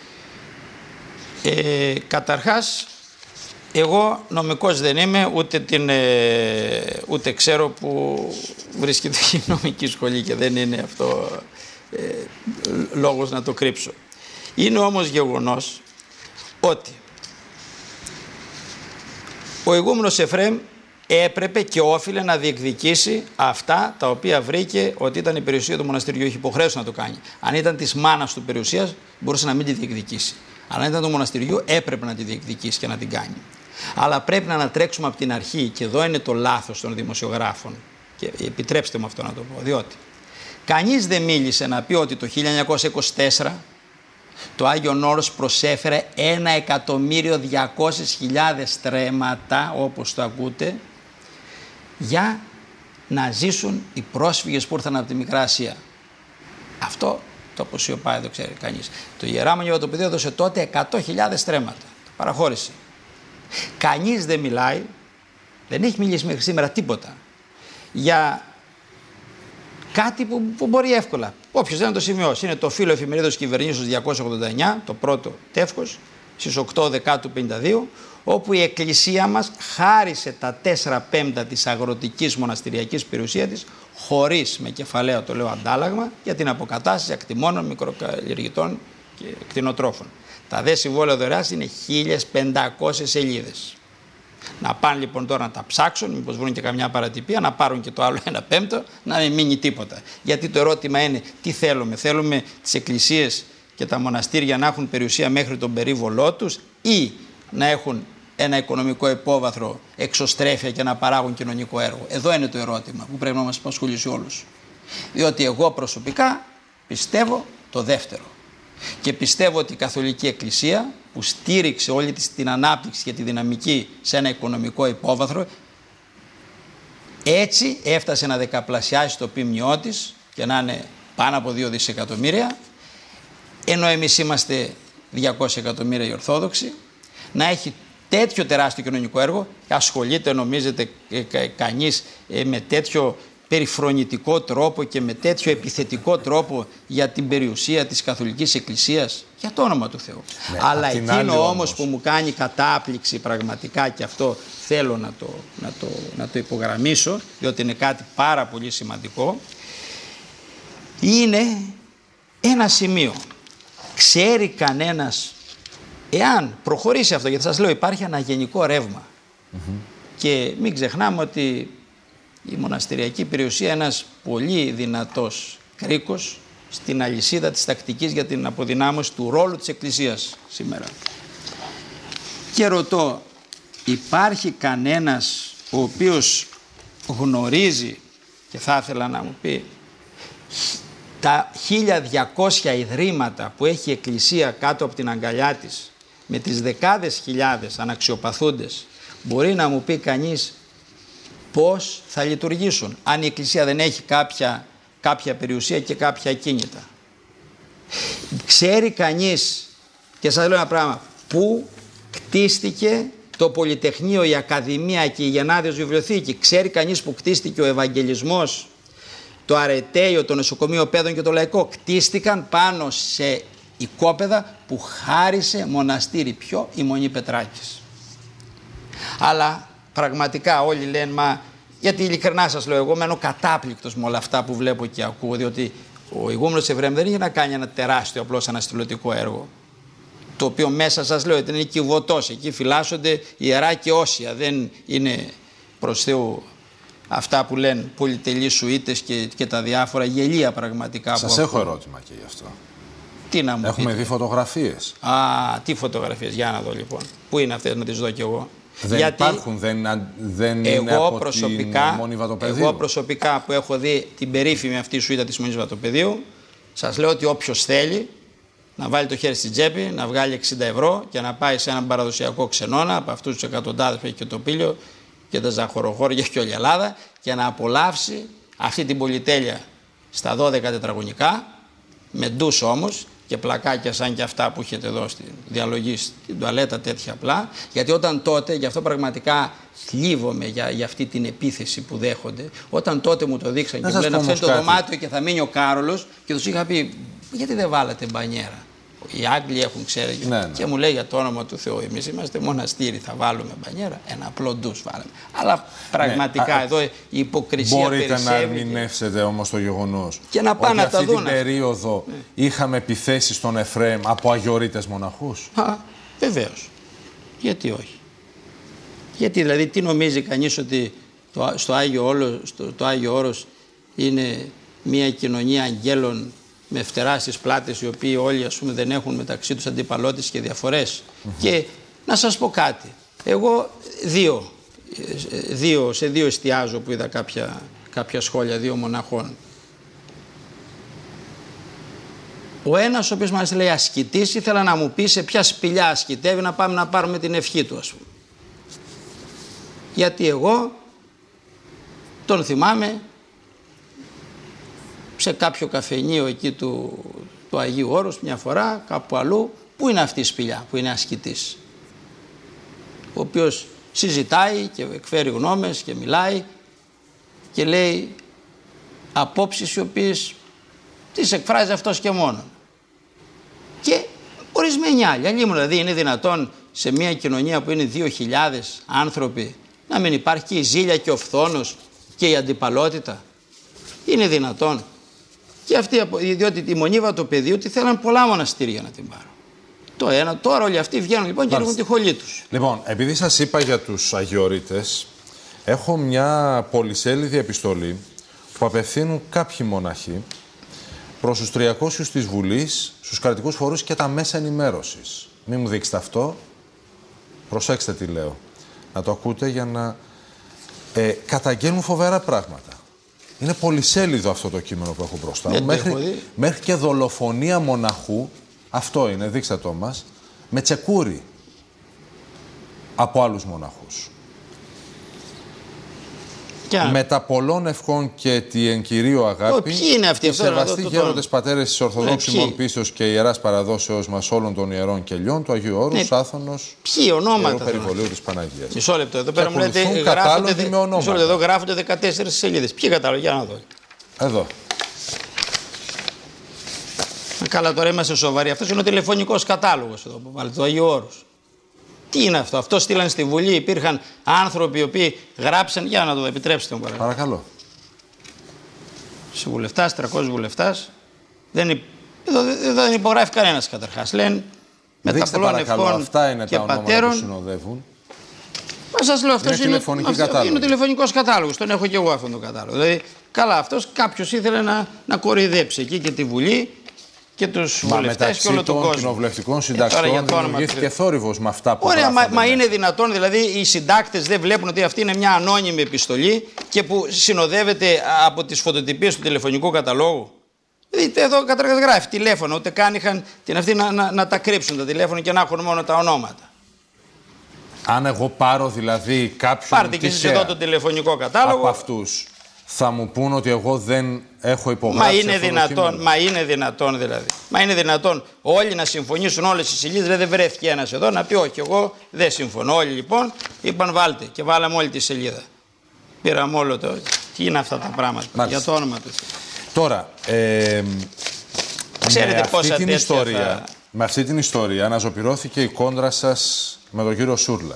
Ε, καταρχάς, εγώ νομικός δεν είμαι, ούτε, την, ε, ούτε ξέρω που βρίσκεται η νομική σχολή, και δεν είναι αυτό ε, λόγος να το κρύψω. Είναι όμως γεγονός ότι ο ηγούμενος Εφραίμ έπρεπε και όφιλε να διεκδικήσει αυτά τα οποία βρήκε ότι ήταν η περιουσία του μοναστηριού. Έχει υποχρέωση να το κάνει. Αν ήταν της μάνας του περιουσίας, μπορούσε να μην τη διεκδικήσει. Αλλά αν ήταν του μοναστηριού, έπρεπε να τη διεκδικήσει και να την κάνει. Αλλά πρέπει να ανατρέξουμε από την αρχή, και εδώ είναι το λάθος των δημοσιογράφων. Και επιτρέψτε μου αυτό να το πω, διότι κανείς δεν μίλησε να πει ότι το χίλια εννιακόσια είκοσι τέσσερα το Άγιον Όρος προσέφερε ένα εκατομμύριο διακόσιες χιλιάδες στρέμματα, όπως το ακούτε, για να ζήσουν οι πρόσφυγες που ήρθαν από τη Μικρά Ασία. Αυτό το αποσιωπάει, δεν ξέρει κανείς. Το Ιερά Μονή Βατοπεδίου έδωσε τότε εκατό χιλιάδες στρέμματα. Το παραχώρησε. Κανείς δεν μιλάει, δεν έχει μιλήσει μέχρι σήμερα τίποτα για κάτι που, που μπορεί εύκολα. Όποιος δεν το σημειώσει. Είναι το φύλλο εφημερίδος Κυβερνήσεως διακόσια ογδόντα εννιά, το πρώτο τεύχος, στις οκτώ Δεκάτου πενήντα δύο, όπου η Εκκλησία μας χάρισε τα τέσσερα πέμπτα της αγροτικής μοναστηριακής περιουσίας της, χωρίς, με κεφαλαίο το λέω, αντάλλαγμα, για την αποκατάσταση ακτιμώνων, μικροκαλλιεργητών και κτηνοτρόφων. Τα δε συμβόλαια δωρεάς είναι χίλιες πεντακόσιες σελίδες. Να πάνε λοιπόν τώρα να τα ψάξουν, μήπως βρουν και καμιά παρατυπία, να πάρουν και το άλλο ένα πέμπτο, να μην μείνει τίποτα. Γιατί το ερώτημα είναι τι θέλουμε. Θέλουμε τις εκκλησίες και τα μοναστήρια να έχουν περιουσία μέχρι τον περίβολό τους, ή να έχουν ένα οικονομικό υπόβαθρο, εξωστρέφεια και να παράγουν κοινωνικό έργο? Εδώ είναι το ερώτημα που πρέπει να μας απασχολήσει όλους. Διότι εγώ προσωπικά πιστεύω το δεύτερο. Και πιστεύω ότι η Καθολική Εκκλησία, που στήριξε όλη την ανάπτυξη και τη δυναμική σε ένα οικονομικό υπόβαθρο, έτσι έφτασε να δεκαπλασιάσει το ποιμνιό της και να είναι πάνω από δύο δισεκατομμύρια, ενώ εμείς είμαστε διακόσια εκατομμύρια οι Ορθόδοξοι, να έχει τέτοιο τεράστιο κοινωνικό έργο. Ασχολείται, νομίζετε, κανείς με τέτοιο περιφρονητικό τρόπο και με τέτοιο επιθετικό τρόπο για την περιουσία της Καθολικής Εκκλησίας? Για το όνομα του Θεού. Ναι, αλλά εκείνο όμως, όμως που μου κάνει κατάπληξη πραγματικά, και αυτό θέλω να το, να, το, να το υπογραμμίσω, διότι είναι κάτι πάρα πολύ σημαντικό, είναι ένα σημείο. Ξέρει κανένας, εάν προχωρήσει αυτό, γιατί σας λέω υπάρχει αναγενικό ρεύμα, mm-hmm. Και μην ξεχνάμε ότι η μοναστηριακή περιουσία είναι ένας πολύ δυνατός κρίκος στην αλυσίδα της τακτικής για την αποδυνάμωση του ρόλου της Εκκλησίας σήμερα. Και ρωτώ, υπάρχει κανένας ο οποίος γνωρίζει, και θα ήθελα να μου πει, τα χίλια διακόσια ιδρύματα που έχει η Εκκλησία κάτω από την αγκαλιά της, με τις δεκάδες χιλιάδες αναξιοπαθούντες, μπορεί να μου πει κανείς πώς θα λειτουργήσουν αν η Εκκλησία δεν έχει κάποια, κάποια περιουσία και κάποια ακίνητα? Ξέρει κανείς, και σας λέω ένα πράγμα, πού κτίστηκε το Πολυτεχνείο, η Ακαδημία και η Γενάδιος Βιβλιοθήκη? Ξέρει κανείς που κτίστηκε ο Ευαγγελισμός, το Αρετέιο, το Νοσοκομείο Παιδών και το Λαϊκό? Κτίστηκαν πάνω σε οικόπεδα που χάρισε μοναστήρι. Ποιο? Η Μονή Πετράκης. Αλλά πραγματικά όλοι λένε, μα γιατί ειλικρινά σας λέω, εγώ μένω κατάπληκτος με όλα αυτά που βλέπω και ακούω, διότι ο ηγούμενος Εβραίμ δεν είχε να κάνει ένα τεράστιο απλώς αναστηλωτικό έργο, το οποίο μέσα σας λέω είναι κυβωτός, εκεί φυλάσσονται ιερά και όσια, δεν είναι προς Θεού αυτά που λένε πολυτελείς σουίτες και, και τα διάφορα γελία πραγματικά. Σας έχω ερώτημα και γι' αυτό. Τι να μου Έχουμε πείτε? δει φωτογραφίες. Α, τι φωτογραφίες? Για να δω λοιπόν. Πού είναι αυτές να τις δω κι εγώ? Δεν Γιατί υπάρχουν, δεν, δεν εγώ είναι από προσωπικά, την Μονή Βατοπεδίου. Εγώ προσωπικά που έχω δει την περίφημη αυτή σουίτα της Μονής Βατοπεδίου, σας λέω ότι όποιος θέλει να βάλει το χέρι στην τσέπη, να βγάλει εξήντα ευρώ και να πάει σε έναν παραδοσιακό ξενώνα από αυτούς τους εκατοντάδες που έχει και το Πήλιο και τα ζαχοροχώρια και όλη η Ελλάδα, και να απολαύσει αυτή την πολυτέλεια στα δώδεκα τετραγωνικά, με ντους όμως και πλακάκια σαν και αυτά που έχετε εδώ στη διαλογή, στην τουαλέτα, τέτοια απλά. Γιατί όταν τότε, γι' αυτό πραγματικά θλίβομαι για, για αυτή την επίθεση που δέχονται, όταν τότε μου το δείξαν και μου λένε αυτό είναι το δωμάτιο και θα μείνει ο Κάρολος, και τους είχα πει γιατί δεν βάλατε μπανιέρα? Οι Άγγλοι έχουν, ξέρετε, ναι, ναι. Και μου λέει για το όνομα του Θεού, εμείς είμαστε μοναστήρι, θα βάλουμε μπανιέρα? Ένα απλό ντους βάλαμε. Αλλά πραγματικά ναι, εδώ η υποκρισία μπορείτε περισσεύει. Μπορείτε να ερμηνεύσετε όμως το γεγονός και να πάνε ότι να αυτή τα δουν την περίοδο ναι. είχαμε επιθέσεις στον Εφραίμ από αγιορείτες μοναχούς? Α, βεβαίως. Γιατί όχι? Γιατί δηλαδή τι νομίζει κανείς ότι το, στο Άγιο, Όλο, στο, το Άγιο Όρος είναι μια κοινωνία αγγέλων με φτερά στις πλάτες, οι οποίοι όλοι ας πούμε δεν έχουν μεταξύ τους αντιπαλότητες και διαφορές? Mm-hmm. Και να σας πω κάτι, εγώ δύο, δύο, σε δύο εστιάζω που είδα κάποια, κάποια σχόλια δύο μοναχών. Ο ένας ο οποίος μας λέει ασκητής, ήθελα να μου πει σε ποια σπηλιά ασκητεύει, να πάμε να πάρουμε την ευχή του ας πούμε. Γιατί εγώ τον θυμάμαι σε κάποιο καφενείο εκεί του, του Αγίου Όρους μια φορά, κάπου αλλού. Πού είναι αυτή η σπηλιά που είναι ασκητής, ο οποίος συζητάει και εκφέρει γνώμες και μιλάει και λέει απόψεις οι οποίες τις εκφράζει αυτός και μόνο. Και ορισμένοι άλλοι, άλλοι μου δηλαδή, είναι δυνατόν σε μια κοινωνία που είναι δύο χιλιάδες άνθρωποι να μην υπάρχει και η ζήλια και ο φθόνος και η αντιπαλότητα? Είναι δυνατόν? Και αυτή, διότι τη Μονή Βατοπεδίου τη θέλαν πολλά μοναστήρια να την πάρουν. Το ένα, τώρα όλοι αυτοί βγαίνουν λοιπόν και ρίχνουν τη χολή τους. Λοιπόν, επειδή σας είπα για τους αγιορείτες, έχω μια πολυσέλιδη επιστολή που απευθύνουν κάποιοι μοναχοί προς τους τριακόσιους της Βουλής, στους κρατικούς φορείς και τα μέσα ενημέρωσης. Μην μου δείξετε αυτό. Προσέξτε τι λέω. Να το ακούτε για να ε, καταγγέλνουν φοβερά πράγματα. Είναι πολυσέλιδο αυτό το κείμενο που έχω μπροστά μου. Μέχρι, μέχρι και δολοφονία μοναχού, αυτό είναι, δείξτε το μας, με τσεκούρι από άλλους μοναχούς. Yeah. Με τα πολλών ευχών και τη εν κυρίω αγάπη, oh, ποιοι είναι αυτοί, οι σεβαστοί το, το, γέροντες πατέρες της Ορθοδόξης ημών πίστεως και ιεράς παραδόσεως μας όλων των ιερών κελιών του Αγίου Όρους, ναι. Άθωνος, ποιοι ονόματα περιβολίου της Παναγίας. Μισό λεπτό, εδώ πέρα μου λέτε, γράφονται, με μισό λεπτό, εδώ γράφονται δεκατέσσερις σελίδες. Ποιοι κατάλογοι, για να δω. Εδώ. Καλά, τώρα είμαστε σοβαροί. Αυτός είναι ο τηλεφωνικός κατάλογος εδώ που βάλετε, του Αγίου Όρους. Τι είναι αυτό? Αυτό στείλαν στη Βουλή. Υπήρχαν άνθρωποι οι οποίοι γράψαν. Για να το επιτρέψτε μου παρακαλώ. Παρακαλώ. Σε βουλευτάς, τριακόσιους βουλευτάς. Δεν, εδώ, εδώ δεν υπογράφει κανένας καταρχάς. Λένε με τα πολλών ευχών αυτά είναι και τα πατέρων. Που συνοδεύουν. Μα σας λέω, αυτός είναι, είναι, αυτό είναι ο τηλεφωνικός κατάλογος. Τον έχω και εγώ αυτόν τον κατάλογο. Δηλαδή, καλά, αυτός κάποιος ήθελε να, να κοροϊδέψει εκεί και τη Βουλή και τους βουλευτές και όλο τον κόσμο. Μεταξύ των κοινοβουλευτικών συντακτών δημιουργήθηκε θόρυβος με αυτά που Ωραία, μα, μα είναι δυνατόν, δηλαδή οι συντάκτες δεν βλέπουν ότι αυτή είναι μια ανώνυμη επιστολή και που συνοδεύεται από τις φωτοτυπίες του τηλεφωνικού καταλόγου. Δηλαδή εδώ καταρχάς γράφει τηλέφωνο, ούτε καν είχαν την αυτή να, να, να τα κρύψουν τα τηλέφωνα και να έχουν μόνο τα ονόματα. Αν εγώ πάρω δηλαδή κάποιον. Πάρτε και εσείς εδώ το τηλεφωνικό κατάλογο. Από αυτούς θα μου πούν ότι εγώ δεν έχω υπογράψει. Μα είναι δυνατόν, μα είναι δυνατόν δηλαδή. Μα είναι δυνατόν όλοι να συμφωνήσουν, όλες οι σελίδες. Δηλαδή δεν βρέθηκε ένας εδώ να πει όχι, εγώ δεν συμφωνώ. Όλοι λοιπόν είπαν βάλτε και βάλαμε όλη τη σελίδα. Πήραμε όλο το. Τι είναι αυτά τα πράγματα, μάλιστα, για το όνομα του. Τώρα, ε, ξέρετε με, πόσα αυτή την ιστορία, θα... με αυτή την ιστορία αναζωπηρώθηκε η κόντρα σας με τον κύριο Σούρλα.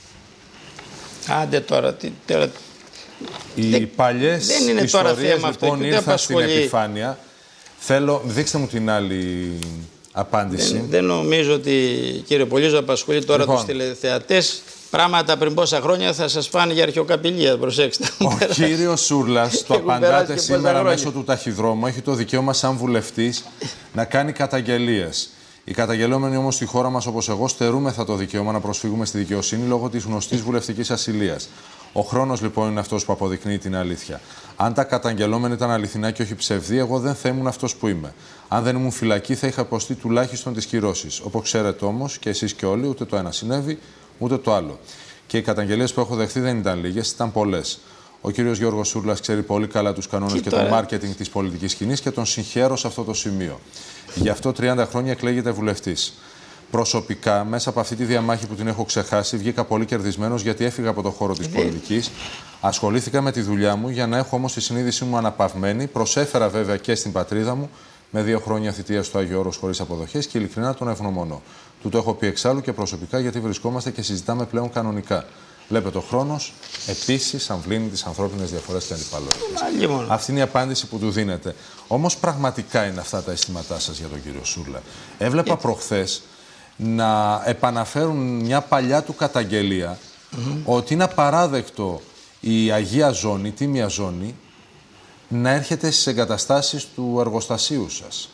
Άντε τώρα, τι, τώρα... Οι δεν, παλιές δεν είναι ιστορίες τώρα θέμα λοιπόν αυτό, ήρθαν στην επιφάνεια. Θέλω, δείξτε μου την άλλη απάντηση. Δεν, δεν νομίζω ότι, κύριε Πολύζο, απασχολεί τώρα λοιπόν τους τηλεθεατές. Πράγματα πριν πόσα χρόνια θα σας πάνε για αρχαιοκαπηλεία, προσέξτε. Ο κύριος Σούρλας, το απαντάτε σήμερα μέσω του ταχυδρόμου, έχει το δικαίωμα σαν βουλευτής να κάνει καταγγελίες. Οι καταγγελόμενοι όμως στη χώρα μας, όπως εγώ, στερούμεθα το δικαίωμα να προσφύγουμε στη δικαιοσύνη λόγω της γνωστής βουλευτικής ασυλίας. Ο χρόνος λοιπόν είναι αυτός που αποδεικνύει την αλήθεια. Αν τα καταγγελόμενα ήταν αληθινά και όχι ψευδή, εγώ δεν θα ήμουν αυτός που είμαι. Αν δεν ήμουν φυλακή, θα είχα υποστεί τουλάχιστον τις κυρώσεις. Όπως ξέρετε όμως, και εσείς και όλοι, ούτε το ένα συνέβη, ούτε το άλλο. Και οι καταγγελίες που έχω δεχθεί δεν ήταν λίγες, ήταν πολλές. Ο κύριος Γιώργος Σούρλας ξέρει πολύ καλά τους κανόνες και, και το μάρκετινγκ της πολιτικής σκηνής και τον συγχαίρω σε αυτό το σημείο. Γι' αυτό τριάντα χρόνια εκλέγεται βουλευτής. Προσωπικά, μέσα από αυτή τη διαμάχη που την έχω ξεχάσει, βγήκα πολύ κερδισμένος γιατί έφυγα από το χώρο της πολιτικής. Ασχολήθηκα με τη δουλειά μου για να έχω όμως τη συνείδησή μου αναπαυμένη. Προσέφερα βέβαια και στην πατρίδα μου με δύο χρόνια θητεία στο Άγιο Όρος χωρίς αποδοχές και ειλικρινά τον ευγνωμονώ. Του το έχω πει εξάλλου και προσωπικά γιατί βρισκόμαστε και συζητάμε πλέον κανονικά. Βλέπετε, ο χρόνος επίσης αμβλύνει τις ανθρώπινες διαφορές και αντιπαλότητες. Αυτή είναι η απάντηση που του δίνετε. Όμως πραγματικά είναι αυτά τα αισθήματά σας για τον κύριο Σούρλα? Έβλεπα προχθές να επαναφέρουν μια παλιά του καταγγελία mm-hmm. ότι είναι απαράδεκτο η Αγία Ζώνη, η Τίμια Ζώνη, να έρχεται στις εγκαταστάσεις του εργοστασίου σας.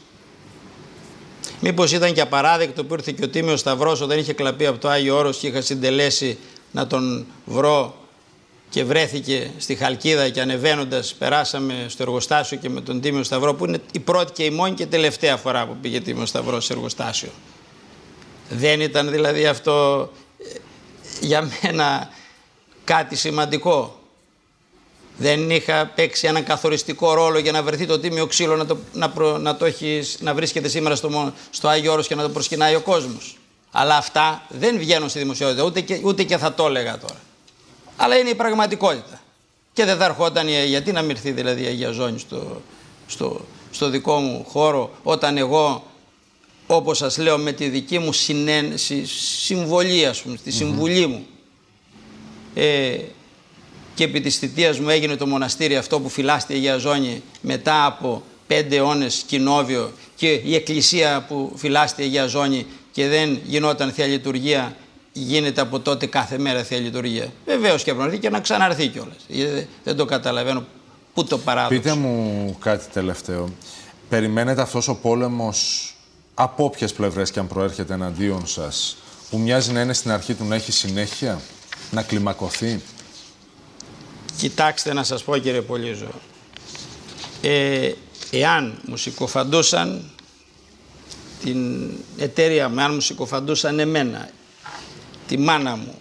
Μήπως ήταν και απαράδεκτο που ήρθε και ο Τίμιος Σταυρός όταν είχε κλαπεί από το Άγιο Όρος και είχα συντελέσει να τον βρω και βρέθηκε στη Χαλκίδα και ανεβαίνοντας περάσαμε στο εργοστάσιο και με τον Τίμιο Σταυρό, που είναι η πρώτη και η μόνη και τελευταία φορά που πήγε Τίμιος Σταυρός σε εργοστάσιο. Δεν ήταν δηλαδή αυτό για μένα κάτι σημαντικό? Δεν είχα παίξει έναν καθοριστικό ρόλο για να βρεθεί το τίμιο ξύλο να, το, να, προ, να, το έχεις, να βρίσκεται σήμερα στο, στο Άγιο Όρος και να το προσκυνάει ο κόσμος. Αλλά αυτά δεν βγαίνουν στη δημοσιότητα, ούτε και, ούτε και θα το έλεγα τώρα. Αλλά είναι η πραγματικότητα. Και δεν θα ερχόταν, γιατί να μην έρθει δηλαδή η Αγία Ζώνη στο, στο, στο δικό μου χώρο, όταν εγώ, όπως σας λέω, με τη δική μου συνεν, συ, συμβολή, ας πούμε, στη συμβουλή μου, ε, και επί της θητείας μου έγινε το μοναστήρι αυτό που φυλάσσεται η Αγία Ζώνη μετά από πέντε αιώνες κοινόβιο, και η εκκλησία που φυλάσσεται η Αγία Ζώνη και δεν γινόταν Θεία Λειτουργία, γίνεται από τότε κάθε μέρα Θεία Λειτουργία. Βεβαίως και πρέπει και να ξαναρθεί κιόλας. Δεν το καταλαβαίνω πού το παράδοξο. Πείτε μου κάτι τελευταίο. Περιμένετε αυτός ο πόλεμος από όποιες πλευρές και αν προέρχεται εναντίον σας, που μοιάζει να είναι στην αρχή του, να έχει συνέχεια, να κλιμακωθεί? Κοιτάξτε να σας πω, κύριε Πολύζο, ε, εάν μου συκοφαντούσαν την εταιρεία μου, αν μου συκοφαντούσαν εμένα, τη μάνα μου,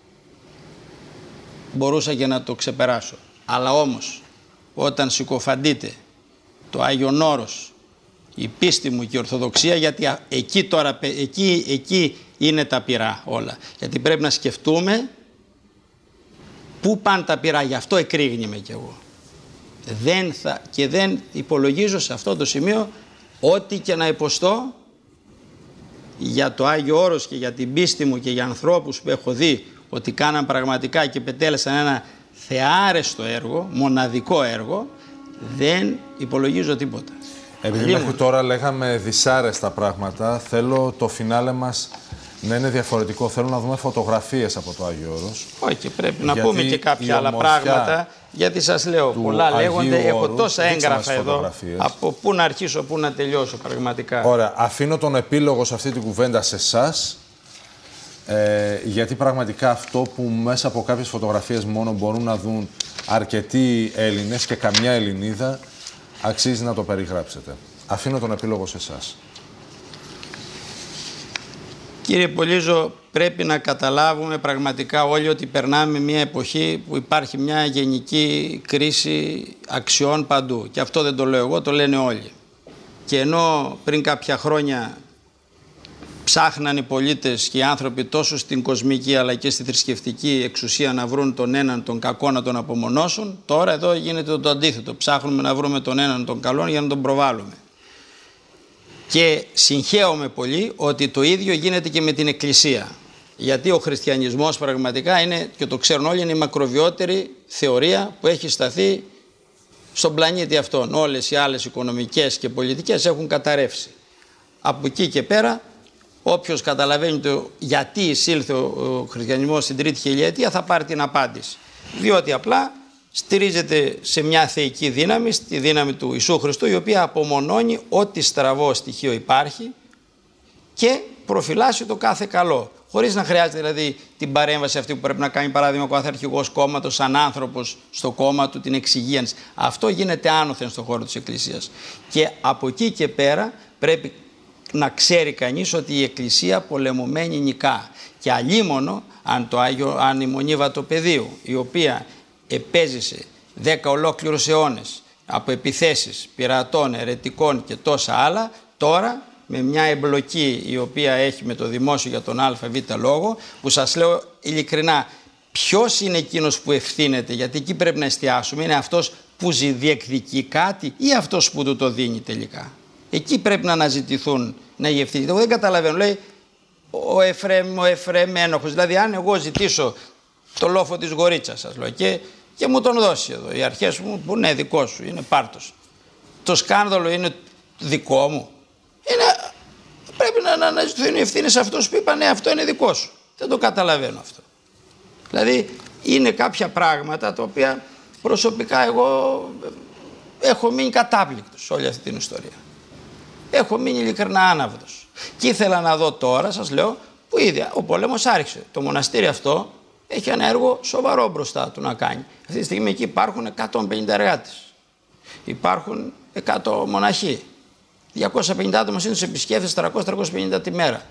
μπορούσα και να το ξεπεράσω. Αλλά όμως όταν συκοφαντείτε το Άγιον Όρος, η πίστη μου και η Ορθοδοξία, γιατί εκεί τώρα, εκεί, εκεί είναι τα πυρά όλα. Γιατί πρέπει να σκεφτούμε πού πάνε τα πυρά, γι' αυτό εκρήγνημαι κι εγώ. Δεν θα, και δεν υπολογίζω σε αυτό το σημείο ό,τι και να υποστώ για το Άγιο Όρος και για την πίστη μου και για ανθρώπους που έχω δει ότι κάναν πραγματικά και πετέλεσαν ένα θεάρεστο έργο, μοναδικό έργο, δεν υπολογίζω τίποτα. Επειδή μέχρι τώρα λέγαμε δυσάρεστα πράγματα, θέλω το φινάλε μας να είναι διαφορετικό. Θέλω να δούμε φωτογραφίες από το Άγιο Όρος. Όχι, πρέπει να πούμε και κάποια άλλα πράγματα. Γιατί σας λέω, πολλά λέγονται. Έχω τόσα έγγραφα εδώ. Από πού να αρχίσω, πού να τελειώσω πραγματικά. Ωραία. Αφήνω τον επίλογο σε αυτή την κουβέντα σε εσάς. Ε, γιατί πραγματικά αυτό που μέσα από κάποιες φωτογραφίες μόνο μπορούν να δουν αρκετοί Έλληνες και καμιά Ελληνίδα, αξίζει να το περιγράψετε. Αφήνω τον επίλογο σε εσάς. Κύριε Πολύζο, πρέπει να καταλάβουμε πραγματικά όλοι ότι περνάμε μια εποχή που υπάρχει μια γενική κρίση αξιών παντού. Και αυτό δεν το λέω εγώ, το λένε όλοι. Και ενώ πριν κάποια χρόνια ψάχναν οι πολίτες και οι άνθρωποι τόσο στην κοσμική αλλά και στη θρησκευτική εξουσία να βρουν τον έναν τον κακό να τον απομονώσουν, τώρα εδώ γίνεται το αντίθετο. Ψάχνουμε να βρούμε τον έναν τον καλό για να τον προβάλλουμε. Και συγχαίομαι πολύ ότι το ίδιο γίνεται και με την Εκκλησία. Γιατί ο χριστιανισμός πραγματικά είναι, και το ξέρουν όλοι, είναι η μακροβιότερη θεωρία που έχει σταθεί στον πλανήτη αυτόν. Όλες οι άλλες οικονομικές και πολιτικές έχουν καταρρεύσει. Από εκεί και πέρα, όποιος καταλαβαίνει το γιατί εισήλθε ο χριστιανισμός στην τρίτη χιλιετία θα πάρει την απάντηση. Διότι απλά στηρίζεται σε μια θεϊκή δύναμη, στη δύναμη του Ιησού Χριστού, η οποία απομονώνει ό,τι στραβό στοιχείο υπάρχει και προφυλάσσει το κάθε καλό. Χωρίς να χρειάζεται δηλαδή την παρέμβαση αυτή που πρέπει να κάνει, παράδειγμα, ο κάθε αρχηγός κόμματος, σαν άνθρωπος στο κόμμα του, την εξυγίανση. Αυτό γίνεται άνωθεν στον χώρο της Εκκλησίας. Και από εκεί και πέρα πρέπει να ξέρει κανείς ότι η Εκκλησία πολεμωμένη νικά. Και αλίμονο αν, το Άγιο, αν η Μονή Βατοπεδίου, η οποία επέζησε δέκα ολόκληρους αιώνες από επιθέσεις πειρατών, αιρετικών και τόσα άλλα, τώρα με μια εμπλοκή η οποία έχει με το δημόσιο για τον ΑΒ λόγο, που σας λέω ειλικρινά, ποιος είναι εκείνος που ευθύνεται, γιατί εκεί πρέπει να εστιάσουμε, είναι αυτός που διεκδικεί κάτι ή αυτός που του το δίνει τελικά. Εκεί πρέπει να αναζητηθούν να οι ευθύνες. Εγώ δεν καταλαβαίνω, λέει ο Εφραίμ, ο Εφραίμ ένοχος, δηλαδή αν εγώ ζητήσω το λόφο της Γορίτσας, σας λέω, και, και μου τον δώσει εδώ, οι αρχές μου που είναι δικό σου, είναι πάρτος. Το σκάνδαλο είναι δικό μου. Είναι, πρέπει να αναζητηθούν οι ευθύνες σε αυτούς που είπαν ναι, αυτό είναι δικό σου. Δεν το καταλαβαίνω αυτό. Δηλαδή είναι κάποια πράγματα τα οποία προσωπικά εγώ έχω μείνει κατάπληκτος σε όλη αυτή την ιστορία. Έχω μείνει ειλικρινά άναυδος. Και ήθελα να δω τώρα, σας λέω, που ήδη ο πόλεμος άρχισε. Το μοναστήρι αυτό έχει ένα έργο σοβαρό μπροστά του να κάνει. Αυτή τη στιγμή εκεί υπάρχουν εκατόν πενήντα εργάτες. Υπάρχουν εκατό μοναχοί. διακόσια πενήντα άτομα είναι τους επισκέφτες, τριακόσια με τριακόσια πενήντα τη μέρα.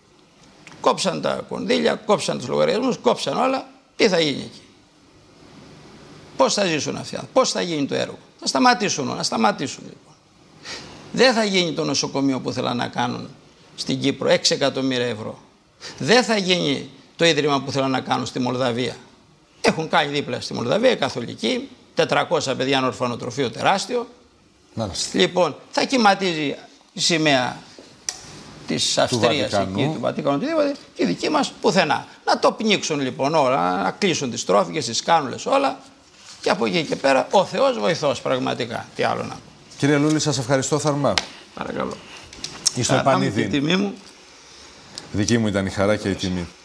Κόψαν τα κονδύλια, κόψαν τους λογαριασμούς, κόψαν όλα. Τι θα γίνει εκεί? Πώς θα ζήσουν αυτοί? Πώς θα γίνει το έργο? Θα σταματήσουν, να σταματήσουν λοιπόν. Δεν θα γίνει το νοσοκομείο που θέλαν να κάνουν στην Κύπρο, έξι εκατομμύρια ευρώ. Δεν θα γίνει το ίδρυμα που θέλαν να κάνουν στη Μολδαβία. Έχουν κάνει δίπλα στη Μολδαβία, καθολική, τετρακόσια παιδιά, ένα ορφανοτροφείο τεράστιο. Μάλιστα. Λοιπόν, θα κυματίζει η σημαία της Αυστρίας εκεί, του Βατικανού, οτιδήποτε, και η δική μας πουθενά. Να το πνίξουν λοιπόν όλα, να κλείσουν τις τρόφιγγες, τις κάνουλες, όλα, και από εκεί και πέρα ο Θεός βοηθός πραγματικά. Τι άλλο να πω. Κύριε Λούλη, σας ευχαριστώ θερμά. Παρακαλώ. Εις το επανειδή. Τιμή μου. Δική μου ήταν η χαρά και η τιμή.